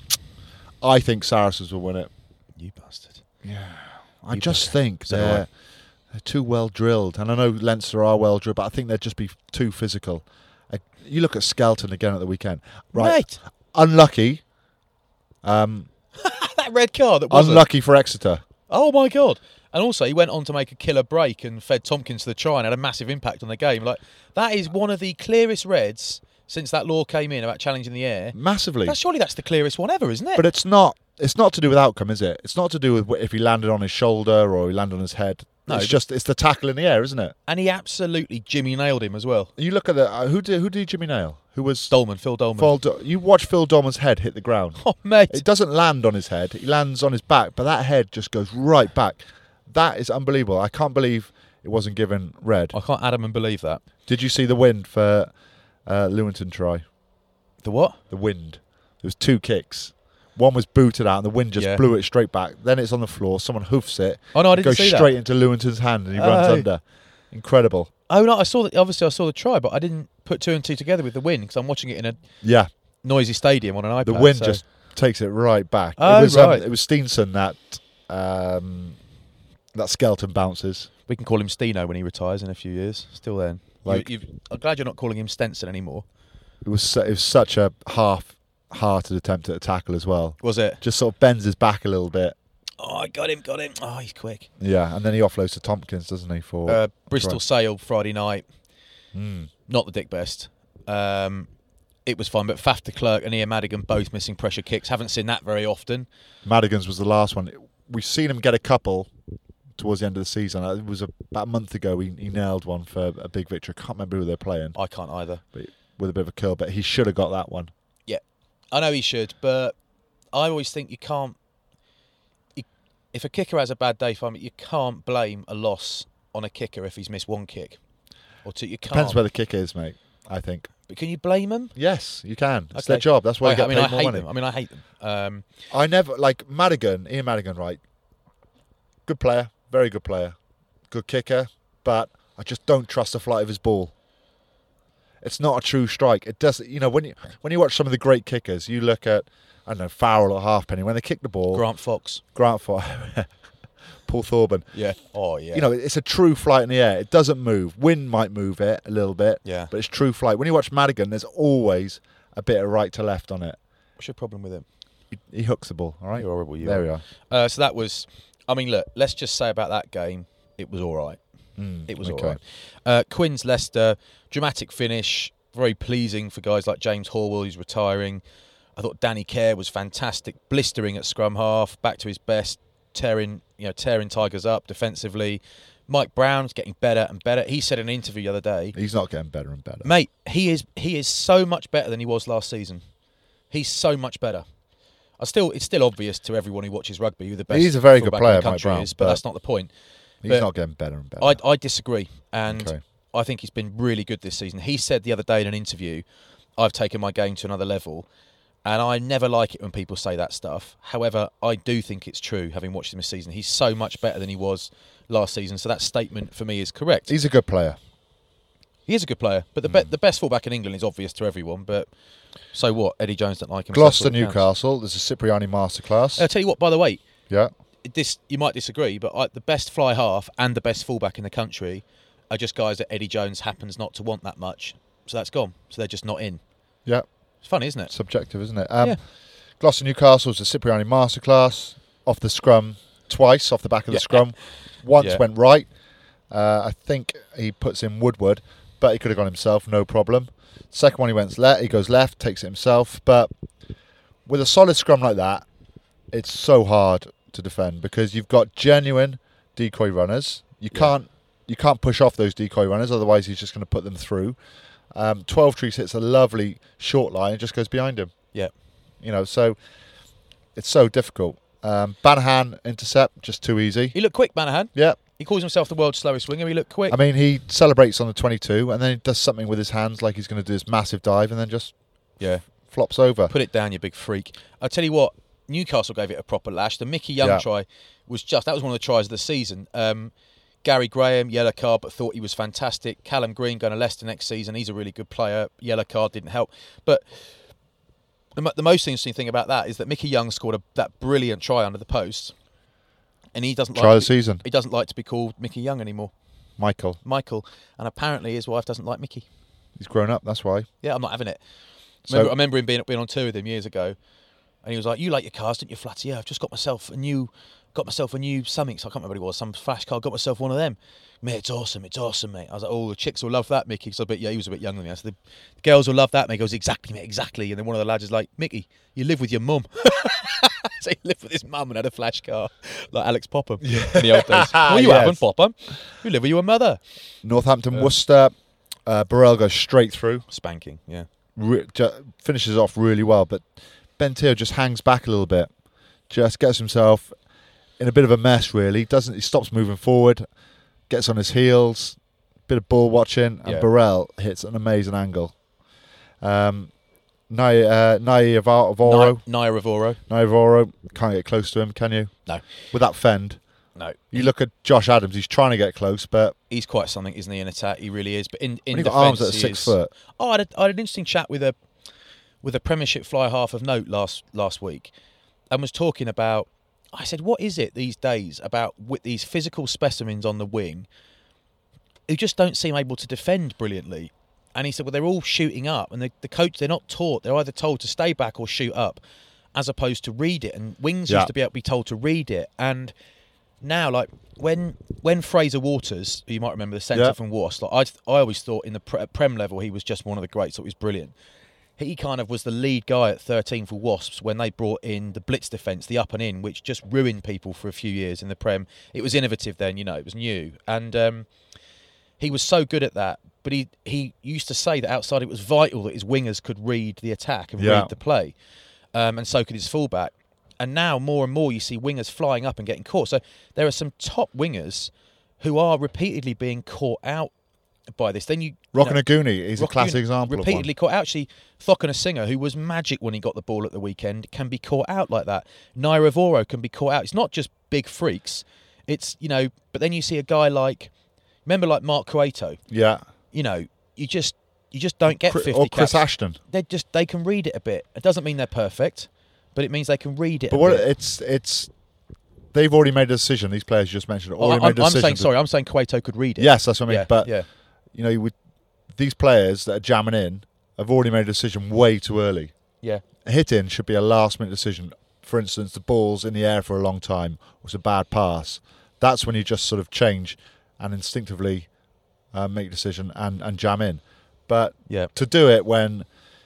I think Saracens will win it. You bastard. Yeah. I You just bastard. think So do they're, I. they're too well drilled. And I know Leinster are well drilled, but I think they'd just be too physical. Uh, you look at Skelton again at the weekend. Right. Mate, Unlucky. Um, that red card that wasn't. unlucky for Exeter. Oh my god! And also, he went on to make a killer break and fed Tompkins to the try and had a massive impact on the game. Like that is one of the clearest reds since that law came in about challenging the air. Massively. That's, surely that's the clearest one ever, isn't it? But it's not. It's not to do with outcome, is it? It's not to do with wh- if he landed on his shoulder or he landed on his head. No, it's but- just it's the tackle in the air, isn't it? and he absolutely Jimmy nailed him as well. You look at the uh, who did who did Jimmy nail? Who was Dolman, Phil Dolman. Phil Do- you watch Phil Dolman's head hit the ground. Oh mate, It doesn't land on his head. He lands on his back, but that head just goes right back. That is unbelievable. I can't believe it wasn't given red. I can't Adam and believe that. Did you see the wind for uh, Lewington try? The what? The wind. There was two kicks. One was booted out, and the wind just Yeah. blew it straight back. Then it's on the floor. Someone hoofs it. Oh no, I It didn't goes see straight that. into Lewington's hand, and he runs Oh. under. Incredible. Oh no, I saw that. Obviously, I saw the try, but I didn't put two and two together with the win because I'm watching it in a Yeah, noisy stadium on an iPad. the wind so- just takes it right back. Oh, it was right. um, it was Steenson that um, that Skelton bounces. We can call him Steno when he retires in a few years. Still then. Like- you, you've, I'm glad you're not calling him Stenson anymore. It was su- it was such a half-hearted attempt at a tackle as well. Was it? Just sort of bends his back a little bit. Oh, I got him, got him. Oh, he's quick. Yeah, and then he offloads to Tompkins, doesn't he? For Uh, Bristol try. Sale Friday night. Mm. Not the Dick Best. Um, it was fun, but Faf de Klerk and Ian Madigan both missing pressure kicks. Haven't seen that very often. Madigan's was the last one. We've seen him get a couple towards the end of the season. It was a, about a month ago. He, he nailed one for a big victory. I can't remember who they're playing, I can't either. but with a bit of a curl. But he should have got that one. I know he should, but I always think you can't. You, if a kicker has a bad day, for me, you can't blame a loss on a kicker if he's missed one kick or two. You can't. Depends where the kick is, mate. I think. But can you blame them? Yes, you can. It's Okay. their job. That's why I, you get I mean, paid I more hate money. them. I mean, I hate them. Um, I never like Madigan, Ian Madigan, right? Good player, very good player, good kicker, but I just don't trust the flight of his ball. It's not a true strike. It doesn't, you know, when you when you watch some of the great kickers, you look at I don't know Farrell or Halfpenny when they kick the ball. Grant Fox. Grant for Paul Thorburn. Yeah. Oh yeah. You know, it's a true flight in the air. It doesn't move. Wind might move it a little bit, Yeah. but it's true flight. When you watch Madigan, there's always a bit of right to left on it. What's your problem with him? He, he hooks the ball. All right. You're horrible. You there are. we are. Uh, so that was. I mean, look. Let's just say about that game, it was all right. Mm, It was okay. all right. Uh, Quins Leicester, dramatic finish, very pleasing for guys like James Horwell, who's retiring. I thought Danny Kerr was fantastic, blistering at scrum half, back to his best, tearing you know tearing Tigers up defensively. Mike Brown's getting better and better. He said in an interview the other day, He's not getting better and better. mate, he is he is so much better than he was last season. He's so much better. I still, it's still obvious to everyone who watches rugby who the best. He's a very good fullback player, in the Mike country Brown, is, but, but that's not the point. He's But not getting better and better. I, I disagree, and Okay. I think he's been really good this season. He said the other day in an interview, "I've taken my game to another level," and I never like it when people say that stuff. However, I do think it's true. Having watched him this season, he's so much better than he was last season. So that statement for me is correct. He's a good player. He is a good player, but the be- the best fullback in England is obvious to everyone. But so what? Eddie Jones don't like him. so that's Gloucester, all that counts. Newcastle. There's a Cipriani masterclass. I'll tell you what. By the way, Yeah. this you might disagree, but I, the best fly half and the best fullback in the country are just guys that Eddie Jones happens not to want that much. So that's gone. So they're just not in. Yeah. It's funny, isn't it? Subjective, isn't it? Um, Yeah. Gloucester, Newcastle was a Cipriani masterclass. Off the scrum twice, off the back of the Yeah. scrum. Once Yeah. went right. Uh, I think he puts in Woodward, but he could have gone himself, no problem. Second one he went left, he goes left, takes it himself. But with a solid scrum like that, it's so hard to defend because you've got genuine decoy runners. You Yeah. can't you can't push off those decoy runners, otherwise he's just going to put them through. Um, Twelve Trees hits a lovely short line, and just goes behind him. Yeah. You know, so it's so difficult. Um, Banahan intercept, just too easy. He looked quick, Manahan. Yeah. He calls himself the world's slowest winger. He looked quick. I mean, he celebrates on the twenty-two and then he does something with his hands like he's going to do this massive dive and then just yeah. flops over. Put it down, you big freak. I tell you what, Newcastle gave it a proper lash. The Mickey Young Yeah. try was just, that was one of the tries of the season. Um, Gary Graham, yellow card, but thought he was fantastic. Callum Green going to Leicester next season. He's a really good player. Yellow card didn't help. But the, mo- the most interesting thing about that is that Mickey Young scored a, that brilliant try under the post. And he doesn't Try like of the to be, season. he doesn't like to be called Mickey Young anymore. Michael. Michael. And apparently his wife doesn't like Mickey. He's grown up, that's why. Yeah, I'm not having it. So- Remember, I remember him being, being on tour with him years ago, and he was like, "You like your cars, don't you, Flatty? Yeah, I've just got myself a new, got myself a new something. So I can't remember what it was, some flash car. Got myself one of them. Mate, it's awesome. It's awesome, mate." I was like, "Oh, the chicks will love that, Mickey." So a bit, yeah, he was a bit younger than me. I said, "The, the girls will love that." Mate, he goes, "Exactly, mate, exactly." And then one of the lads is like, "Mickey, you live with your mum." So he lived with his mum and had a flash car, like Alex Popham in the old days. Well, you Yes. haven't, Popham. You live with your mother. Northampton, Worcester. Uh, Burrell goes straight through. Spanking, yeah. Re- ju- finishes off really well, but Ben Teo just hangs back a little bit. Just gets himself in a bit of a mess, really. Doesn't He stops moving forward, gets on his heels, bit of ball watching, and Yeah. Burrell hits an amazing angle. Um, Nai uh, Nai Avoro, Nair Avoro. Nai Avoro, can't get close to him, can you? No. With that fend. No. You look at Josh Adams, he's trying to get close, but He's quite something, isn't he, in attack? He really is. But in, in when he got defence, arms that are he six is- foot. Oh, I had, a, I had an interesting chat with a with a Premiership fly half of note last last week, and was talking about. I said, "What is it these days about with these physical specimens on the wing who just don't seem able to defend brilliantly?" And he said, "Well, they're all shooting up, and the, the coach they're not taught. They're either told to stay back or shoot up, as opposed to read it. And wings Yeah. used to be able to be told to read it, and now, like when when Fraser Waters, who you might remember, the centre Yeah. from Wasps, like I I always thought in the pre- Prem level he was just one of the greats. Thought he was brilliant. He kind of was the lead guy at thirteen for Wasps when they brought in the blitz defence, the up and in, which just ruined people for a few years in the Prem. It was innovative then, you know, it was new, and um, he was so good at that. But he he used to say that outside it was vital that his wingers could read the attack and Yeah. read the play, um, and so could his fullback. And now more and more you see wingers flying up and getting caught. So there are some top wingers who are repeatedly being caught out by this. Then you, you know, Rockinaguni is a Rock classic Uni- example repeatedly of one. caught out. Actually, Thokana Singer, who was magic when he got the ball at the weekend, can be caught out like that. Naira Voro can be caught out. It's not just big freaks. It's, you know, but then you see a guy like, remember like Mark Cueto, Yeah. you know, you just you just don't get Chri- fifty or Chris caps. Ashton. They just they can read it a bit. It doesn't mean they're perfect, but it means they can read it But a what bit. it's it's they've already made a decision. These players you just mentioned Oh, already I'm, made a I'm decision. saying to- sorry. I'm saying Cueto could read it. Yes, that's what I mean. Yeah, but yeah. you know, with these players that are jamming in have already made a decision way too early. Yeah. A hit in should be a last minute decision. For instance, the ball's in the air for a long time, or it's a bad pass. That's when you just sort of change and instinctively uh, make a decision and, and jam in. But Yeah. to do it when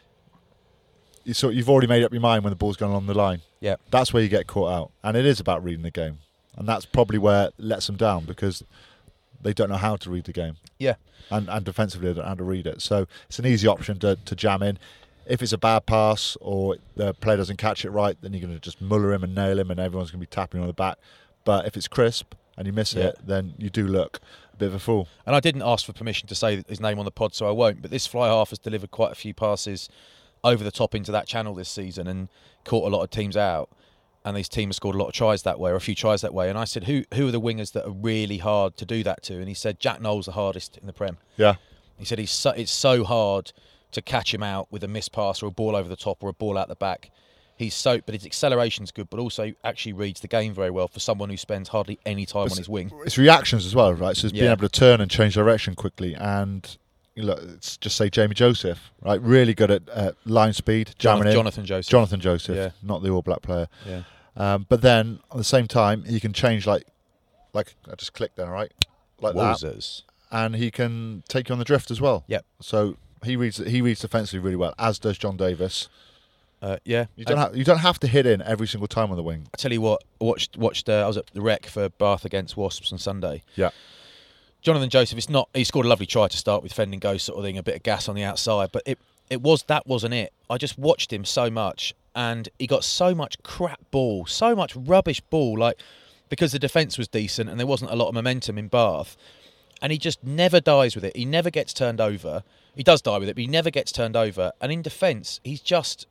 you sort you've already made up your mind when the ball's going along the line, Yeah. that's where you get caught out. And it is about reading the game. And that's probably where it lets them down, because they don't know how to read the game. Yeah. And and defensively, they don't know how to read it. So it's an easy option to, to jam in. If it's a bad pass or the player doesn't catch it right, then you're going to just muller him and nail him, and everyone's going to be tapping on the back. But if it's crisp and you miss Yeah. it, then you do look a bit of a fool. And I didn't ask for permission to say his name on the pod, so I won't. But this fly half has delivered quite a few passes over the top into that channel this season and caught a lot of teams out. And these teams have scored a lot of tries that way, or a few tries that way. And I said, who who are the wingers that are really hard to do that to? And he said, Jack Knowles the hardest in the Prem. Yeah. He said he's so, it's so hard to catch him out with a missed pass or a ball over the top or a ball out the back. He's so, but his acceleration's good, but also actually reads the game very well for someone who spends hardly any time It's- on his wing. It's reactions as well, right? So it's being Yeah. able to turn and change direction quickly. And you know, let's just say Jamie Joseph, right? Really good at uh, line speed, jamming Jonathan, in. Jonathan Joseph. Jonathan Joseph, Yeah. not the All Black player. Yeah. Um, but then at the same time, he can change like, like I just clicked there, right? Like that, Wowzers. and he can take you on the drift as well. Yep. So he reads he reads defensively really well, as does John Davis. Uh, yeah. You don't I, have you don't have to hit in every single time on the wing. I tell you what, watched watched. Uh, I was at the Rec for Bath against Wasps on Sunday. Yeah. Jonathan Joseph, it's not. He scored a lovely try to start with, fending go sort of thing, a bit of gas on the outside, but it it was that wasn't it. I just watched him so much, and he got so much crap ball, so much rubbish ball, like because the defence was decent and there wasn't a lot of momentum in Bath, and he just never dies with it. He never gets turned over. He does die with it, but he never gets turned over. And in defence, he's just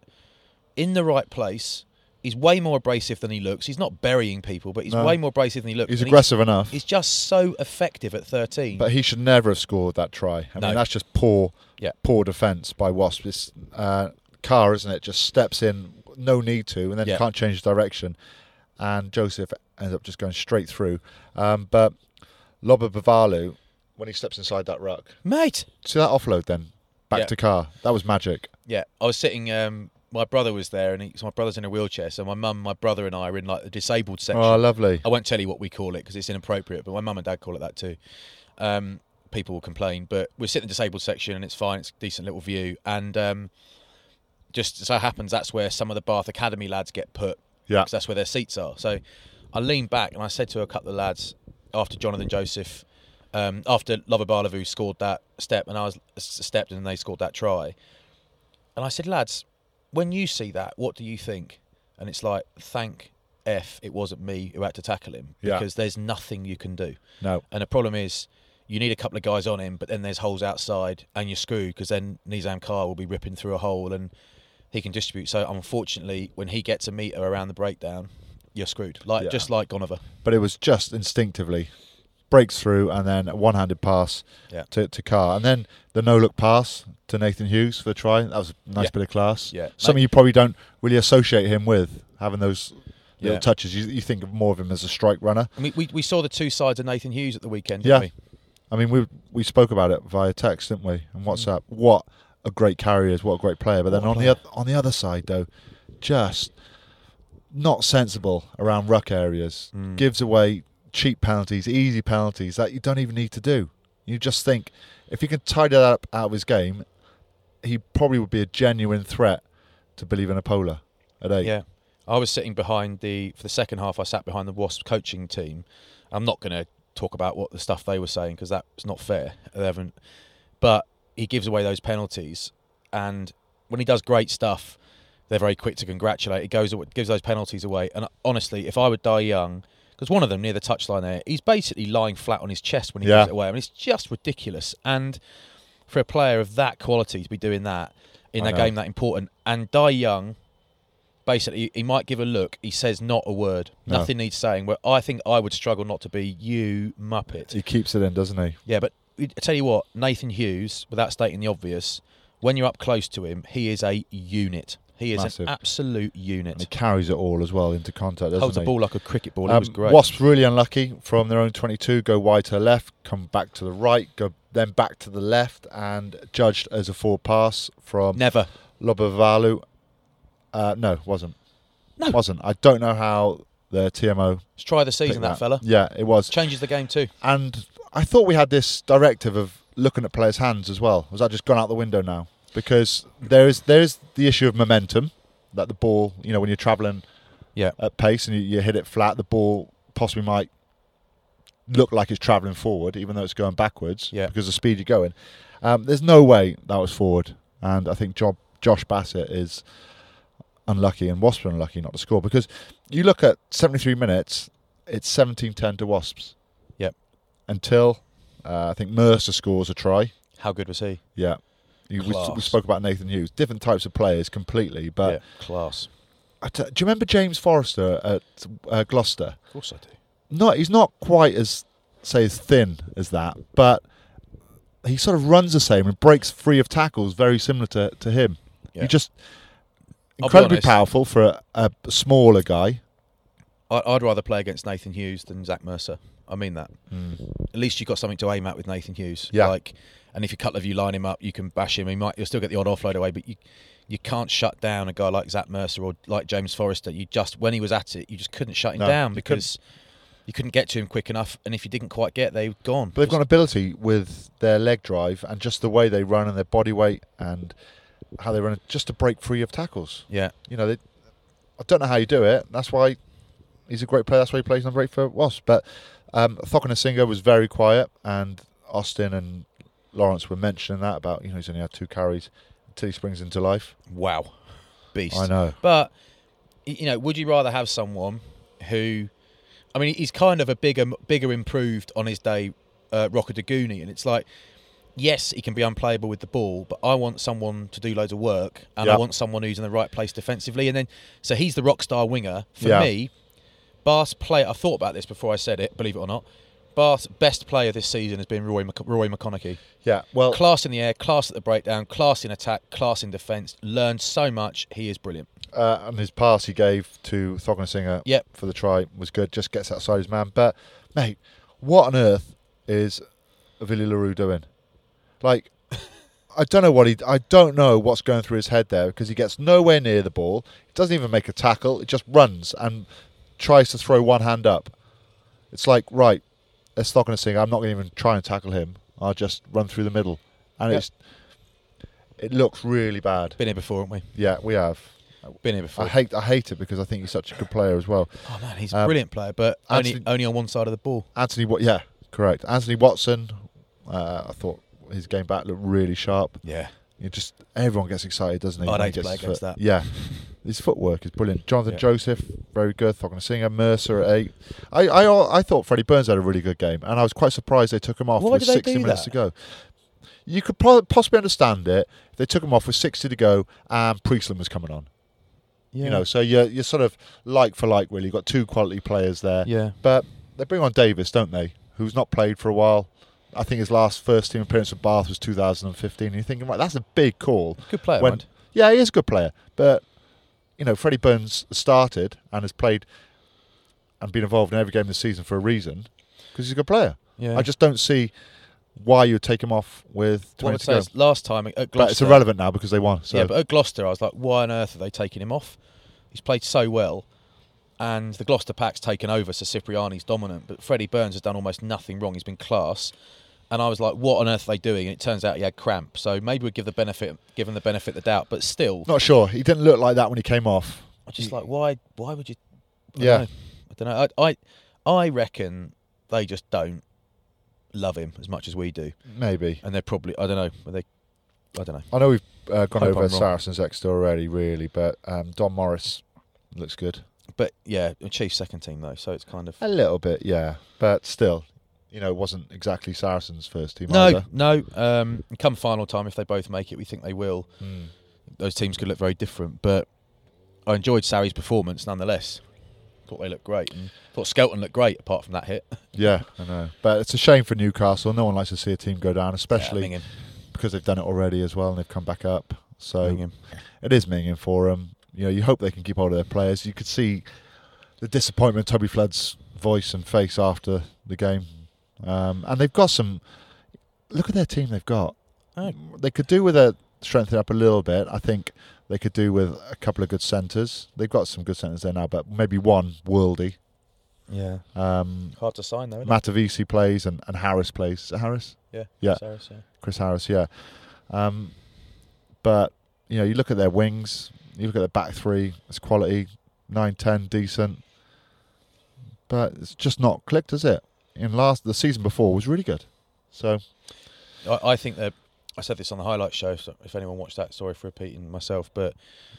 in the right place. He's way more abrasive than he looks. He's not burying people, but he's No. way more abrasive than he looks. He's And aggressive enough, He's just so effective at thirteen. but he should never have scored that try. I No. mean, that's just poor, Yeah. poor defence by Wasps. It's uh, Carr, isn't it? Just steps in, no need to, and then Yeah. can't change direction. And Joseph ends up just going straight through. Um, but Loba Bavalu, when he steps inside that ruck, Mate. see that offload then back Yeah. to Carr. That was magic. Yeah, I was sitting. Um, my brother was there, and he, so my brother's in a wheelchair. So my mum, my brother, and I are in like the disabled section. Oh, lovely. I won't tell you what we call it because it's inappropriate, but my mum and dad call it that too. Um, people will complain, but we're sitting in the disabled section, and it's fine. It's a decent little view, and um, just so happens that's where some of the Bath Academy lads get put. Yeah. Because that's where their seats are. So I leaned back and I said to a couple of lads after Jonathan Joseph, um, after Lovabalavu scored that step and I was stepped in and they scored that try. And I said, lads, when you see that, what do you think? And it's like, thank F it wasn't me who had to tackle him Yeah. because there's nothing you can do. No. And the problem is you need a couple of guys on him, but then there's holes outside and you're screwed because then Nizam Khan will be ripping through a hole and he can distribute. So unfortunately, when he gets a metre around the breakdown, you're screwed. Like Yeah. just like Gonover. But it was just instinctively breaks through and then a one-handed pass Yeah. to, to Carr. And then the no-look pass to Nathan Hughes for the try. That was a nice Yeah. bit of class. Yeah. Something you probably don't really associate him with, having those little Yeah. touches. You, you think of more of him as a strike runner. I mean, we, we saw the two sides of Nathan Hughes at the weekend, Yeah. didn't I mean, we we spoke about it via text, didn't we? And WhatsApp. What a great carrier he is, what a great player. But then What a on player. the oth- on the other side, though, just not sensible around ruck areas. Mm. Gives away cheap penalties, easy penalties that you don't even need to do. You just think if he can tidy that up out of his game, he probably would be a genuine threat to Billy Vanapola at eight. Yeah. I was sitting behind the, for the second half, I sat behind the Wasps coaching team. I'm not going to talk about what the stuff they were saying because that's not fair. They haven't. But he gives away those penalties. And when he does great stuff, they're very quick to congratulate. He goes, gives those penalties away. And honestly, if I would die young, because one of them near the touchline there, he's basically lying flat on his chest when he Yeah. gives it away. I mean, it's just ridiculous. And for a player of that quality to be doing that in I a know. game that important, and die young, basically, he might give a look. He says not a word. No. Nothing needs saying. Where I think I would struggle not to be, you muppet. He keeps it in, doesn't he? Yeah, but I tell you what, Nathan Hughes, without stating the obvious, when you're up close to him, he is a unit. He is Massive. an absolute And unit. he carries it all as well into contact, doesn't Holds he? the ball like a cricket ball. It Um, was great. Wasps really unlucky from their own twenty-two, go wide to the left, come back to the right, go then back to the left, and judged as a forward pass from Never. Lobavalu. Uh, no, wasn't. No. Wasn't. I don't know how the T M O Let's try the picked season, that fella. Yeah, it was. Changes the game too. And I thought we had this directive of looking at players' hands as well. Was that just gone out the window now? Because there is there is the issue of momentum, that the ball, you know, when you're travelling Yeah. at pace and you, you hit it flat, the ball possibly might look like it's travelling forward, even though it's going backwards Yeah. because of the speed you're going. Um, there's no way that was forward, and I think Job, Josh Bassett is unlucky, and Wasps are unlucky not to score, because you look at seventy-three minutes, it's seventeen ten to Wasps. Yep. Until uh, I think Mercer scores a try. How good was he? Yeah. You, we, Class. we spoke about Nathan Hughes. Different types of players completely, but yeah, class. I t- do you remember James Forrester at uh, Gloucester? Of course I do. Not, he's not quite as, say, as thin as that, but he sort of runs the same and breaks free of tackles, very similar to, to him. Yeah. He just I'll be incredibly honest. powerful for a, a smaller guy. I, I'd rather play against Nathan Hughes than Zach Mercer. I mean that. At least you've got something to aim at with Nathan Hughes. Yeah. Like, and if a couple of you line him up, you can bash him. He might, you'll still get the odd offload away, but you you can't shut down a guy like Zach Mercer or like James Forrester. You just, when he was at it, you just couldn't shut him No, down you because you couldn't get to him quick enough. And if you didn't quite get, they were gone. But they've got an ability with their leg drive and just the way they run and their body weight and how they run, just to break free of tackles. Yeah. You know, they, I don't know how you do it. That's why he's a great player. That's why he plays number eight for Wasps. But um, Thokonasinga was very quiet, and Austin and Lawrence were mentioning that about, you know, he's only had two carries until he springs into life. Wow. Beast. I know. But, y- you know, would you rather have someone who, I mean, he's kind of a bigger, bigger improved on his day, uh, Rocker Daguni, and it's like, yes, he can be unplayable with the ball, but I want someone to do loads of work, and I Yep. want someone who's in the right place defensively. And then, so he's the rock star winger. For Yeah. me, Bath's play, I thought about this before I said it, believe it or not, Bath's best player this season has been Roy, Mc- Roy McConaughey. Yeah, well, Class in the air, class at the breakdown, class in attack, class in defence, learned so much, he is brilliant. uh, and his pass he gave to Thokonasinga Yep. for the try was good. Just gets outside his man. But, mate, what on earth is Villy LaRue doing? Like, I don't know what he. I don't know what's going through his head there, because he gets nowhere near the ball. He doesn't even make a tackle. He just runs and tries to throw one hand up. It's like, right, let's Thokonasinga. I'm not going to even try and tackle him. I'll just run through the middle, and Yep. it's it looks really bad. Been here before, haven't we? Yeah, we have. Been here before. I hate I hate it because I think he's such a good player as well. Oh man, he's a Um, brilliant player, but only Anthony- only on one side of the ball. Anthony, Wa- yeah, correct. Anthony Watson. Uh, I thought his game back looked really sharp. Yeah, You just everyone gets excited, doesn't he? I'd when he hate to gets play his against foot- that. Yeah, his footwork is brilliant. Jonathan Yeah. Joseph, very good. Thokonasinga, Mercer at eight. I, I I thought Freddie Burns had a really good game, and I was quite surprised they took him off Why with did they sixty do minutes that? to go. You could pro- possibly understand it if they took him off with sixty to go and Priestland was coming on. yeah. You know, so you're you're sort of like for like, really. You've got two quality players there. yeah. But they bring on Davis, don't they? Who's not played for a while. I think his last first team appearance with Bath was two thousand fifteen. And you're thinking, right, that's a big call. Good player, When- mind. Yeah, he is a good player. But, you know, Freddie Burns started and has played and been involved in every game this season for a reason, because he's a good player. Yeah. I just don't see why you would take him off with what twenty I'd to say go. is last time at Gloucester. But it's irrelevant now because they won. So. Yeah, but at Gloucester, I was like, why on earth are they taking him off? He's played so well, and the Gloucester pack's taken over, so Cipriani's dominant. But Freddie Burns has done almost nothing wrong. He's been class. And I was like, what on earth are they doing? And it turns out he had cramp. So maybe we'd give the benefit, give him the benefit of the doubt. But still, Not sure. He didn't look like that when he came off. I'm just like, why? Why would you? I Yeah. don't know. I don't know. I, I, I reckon they just don't love him as much as we do, Maybe. and they're probably, I don't know, but they, I don't know. I know we've uh, gone Hope over I'm wrong. Saracens Exeter already, really, but um, Don Morris looks good. But yeah, Chiefs second team though, so it's kind of A little bit, yeah. But still, you know, it wasn't exactly Saracens' first team no, either. no. Um, come final time, if they both make it, we think they will. Mm. Those teams could look very different, but I enjoyed Sarri's performance nonetheless. Thought they looked great, and thought Skelton looked great apart from that hit. Yeah, I know. But it's a shame for Newcastle. No one likes to see a team go down, especially Yeah, Mingham. because they've done it already as well and they've come back up. So Mingham. it is minging for them. You know, you hope they can keep hold of their players. You could see the disappointment in Toby Flood's voice and face after the game. Um, and they've got some... Look at their team they've got. Oh. They could do with a strengthen up a little bit. I think they could do with a couple of good centres. They've got some good centres there now, but maybe one worldy. Yeah, Um, hard to sign though. Isn't Matavisi plays and, and Harris plays. Is it Harris? it? yeah. Sarris, yeah. Chris Harris, yeah. Um, but, you know, you look at their wings, you look at their back three, it's quality, nine ten, decent. But it's just not clicked, is it? in last the season before was really good. So I, I think that I said this on the highlight show. So if anyone watched that, sorry for repeating myself, but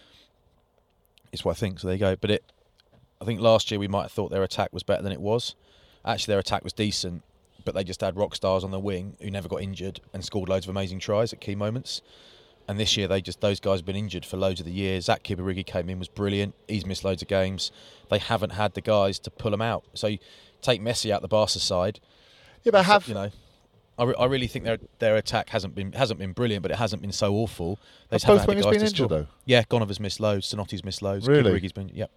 it's what I think. So there you go. But it, I think last year we might have thought their attack was better than it was. Actually, their attack was decent, but they just had rock stars on the wing who never got injured and scored loads of amazing tries at key moments. And this year, they just those guys have been injured for loads of the years. Zach Kibarigi came in, was brilliant. He's missed loads of games. They haven't had the guys to pull them out. So you take Messi out the Barca side. yeah, but have You know, I, re- I really think their their attack hasn't been hasn't been brilliant, but it hasn't been so awful. They have just haven't both had the wingers guys been to injured score. though? Yeah, Gonover's missed loads. Sonotti's missed loads. Really? Kibarigi's been yep,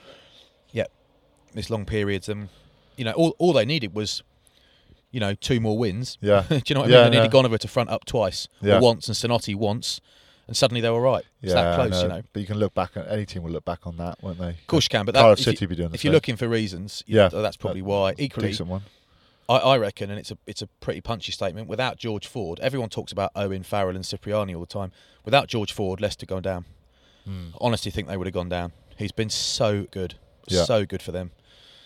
yep, missed long periods. And you know, all all they needed was, you know, two more wins. Yeah. Do you know what Yeah, I mean? They needed no. Gonover to front up twice, Yeah. or once, and Sonotti once, and suddenly they were right. It's Yeah, that I close, you know. But you can look back at any team will look back on that, won't they? Of course you can, but that, Cardiff if, City you, be doing the if you're same. looking for reasons, you- Yeah, that's probably that- why. Equally, Decent one. I, I reckon, and it's a it's a pretty punchy statement. Without George Ford, everyone talks about Owen Farrell and Cipriani all the time. Without George Ford, Leicester gone down. Mm. I honestly think they would have gone down. He's been so good, Yeah. so good for them.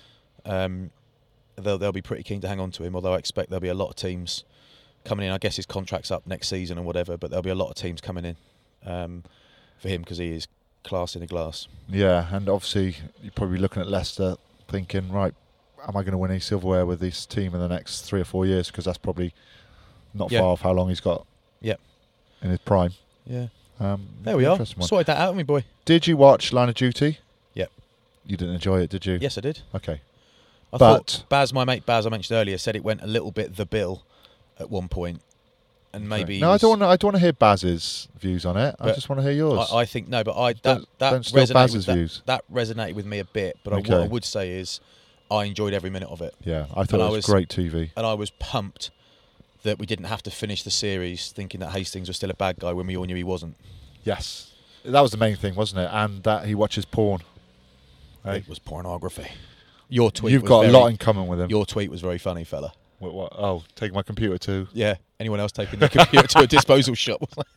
Um, they'll they'll be pretty keen to hang on to him. Although I expect there'll be a lot of teams coming in. I guess his contract's up next season and whatever, but there'll be a lot of teams coming in um, for him because he is class in a glass. Yeah, and obviously you're probably looking at Leicester thinking, right, am I going to win any silverware with this team in the next three or four years? Because that's probably not Yeah. far off how long he's got Yep. in his prime. Yeah. Um, There we are. interesting one. Sorted that out, me boy. Did you watch Line of Duty? Yep. You didn't enjoy it, did you? Yes, I did. Okay. I But- thought Baz, my mate Baz, I mentioned earlier, said it went a little bit the bill at one point, and maybe No, he I was- don't want. To, I don't want to hear Baz's views on it. I But just want to hear yours. I, I think no, but I that Don't- that don't steal resonated Baz's with, that, views. that resonated with me a bit. But I, Okay. what I would say is, I enjoyed every minute of it, yeah, I thought and it I was, was- great T V. and I was pumped that we didn't have to finish the series thinking that Hastings was still a bad guy when we all knew he wasn't. Yes, that was the main thing, wasn't it? And that he watches porn. Hey? It was pornography. Your tweet. You've was got very, a lot in common with him. Your tweet was very funny, fella. What, what? Oh, take my computer too. Yeah. Anyone else taking their computer to a disposal shop?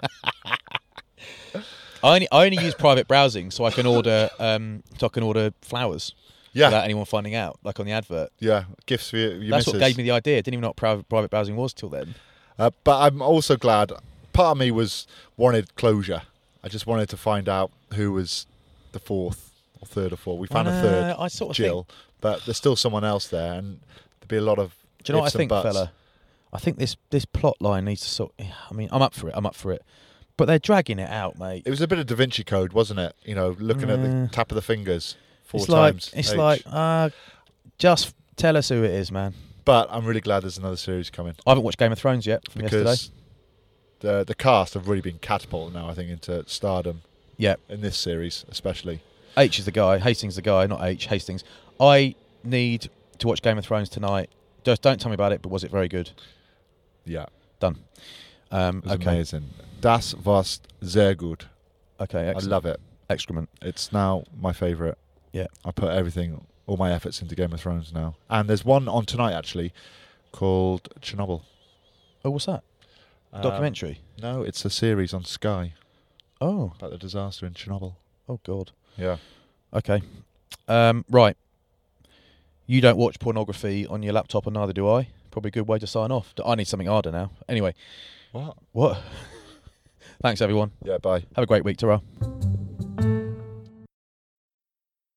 I only I only use private browsing so I can order um so I can order flowers Yeah, without anyone finding out, like on the advert. yeah. Gifts for your, your That's missus. what gave me the idea. Didn't even know what private private browsing was till then. Uh, but I'm also glad. Part of me was wanted closure. I just wanted to find out who was the fourth or third or fourth. We found a Uh, third, I sort of Jill, think, but there's still someone else there, and there'd be a lot of. do you know what ifs I and think, buts. fella? I think this this plot line needs to sort. I mean, I'm up for it. I'm up for it. But they're dragging it out, mate. It was a bit of Da Vinci Code, wasn't it? You know, looking at the Mm. tap of the fingers four it's like times. it's H. like uh, just tell us who it is, man. But I'm really glad there's another series coming I haven't watched Game of Thrones yet from yesterday. because the the cast have really been catapulted now. I think into stardom Yeah, in this series, especially. H is the guy. Hastings the guy, not H. Hastings. I need to watch Game of Thrones tonight. Just don't tell me about it. But was it very good? Yeah, Done. Um, it was okay. amazing. Das war's sehr gut. Okay. I Excellent. love it. Excrement. It's now my favourite. Yeah. I put everything, all my efforts into Game of Thrones now. And there's one on tonight actually called Chernobyl. Oh, what's that? Um, Documentary. No, it's a series on Sky Oh. about the disaster in Chernobyl. Oh God. Yeah. Okay. Um, right. You don't watch pornography on your laptop, and neither do I. Probably a good way to sign off. I need something harder now. Anyway. What? What? Thanks, everyone. Yeah, bye. Have a great week, ta-ra.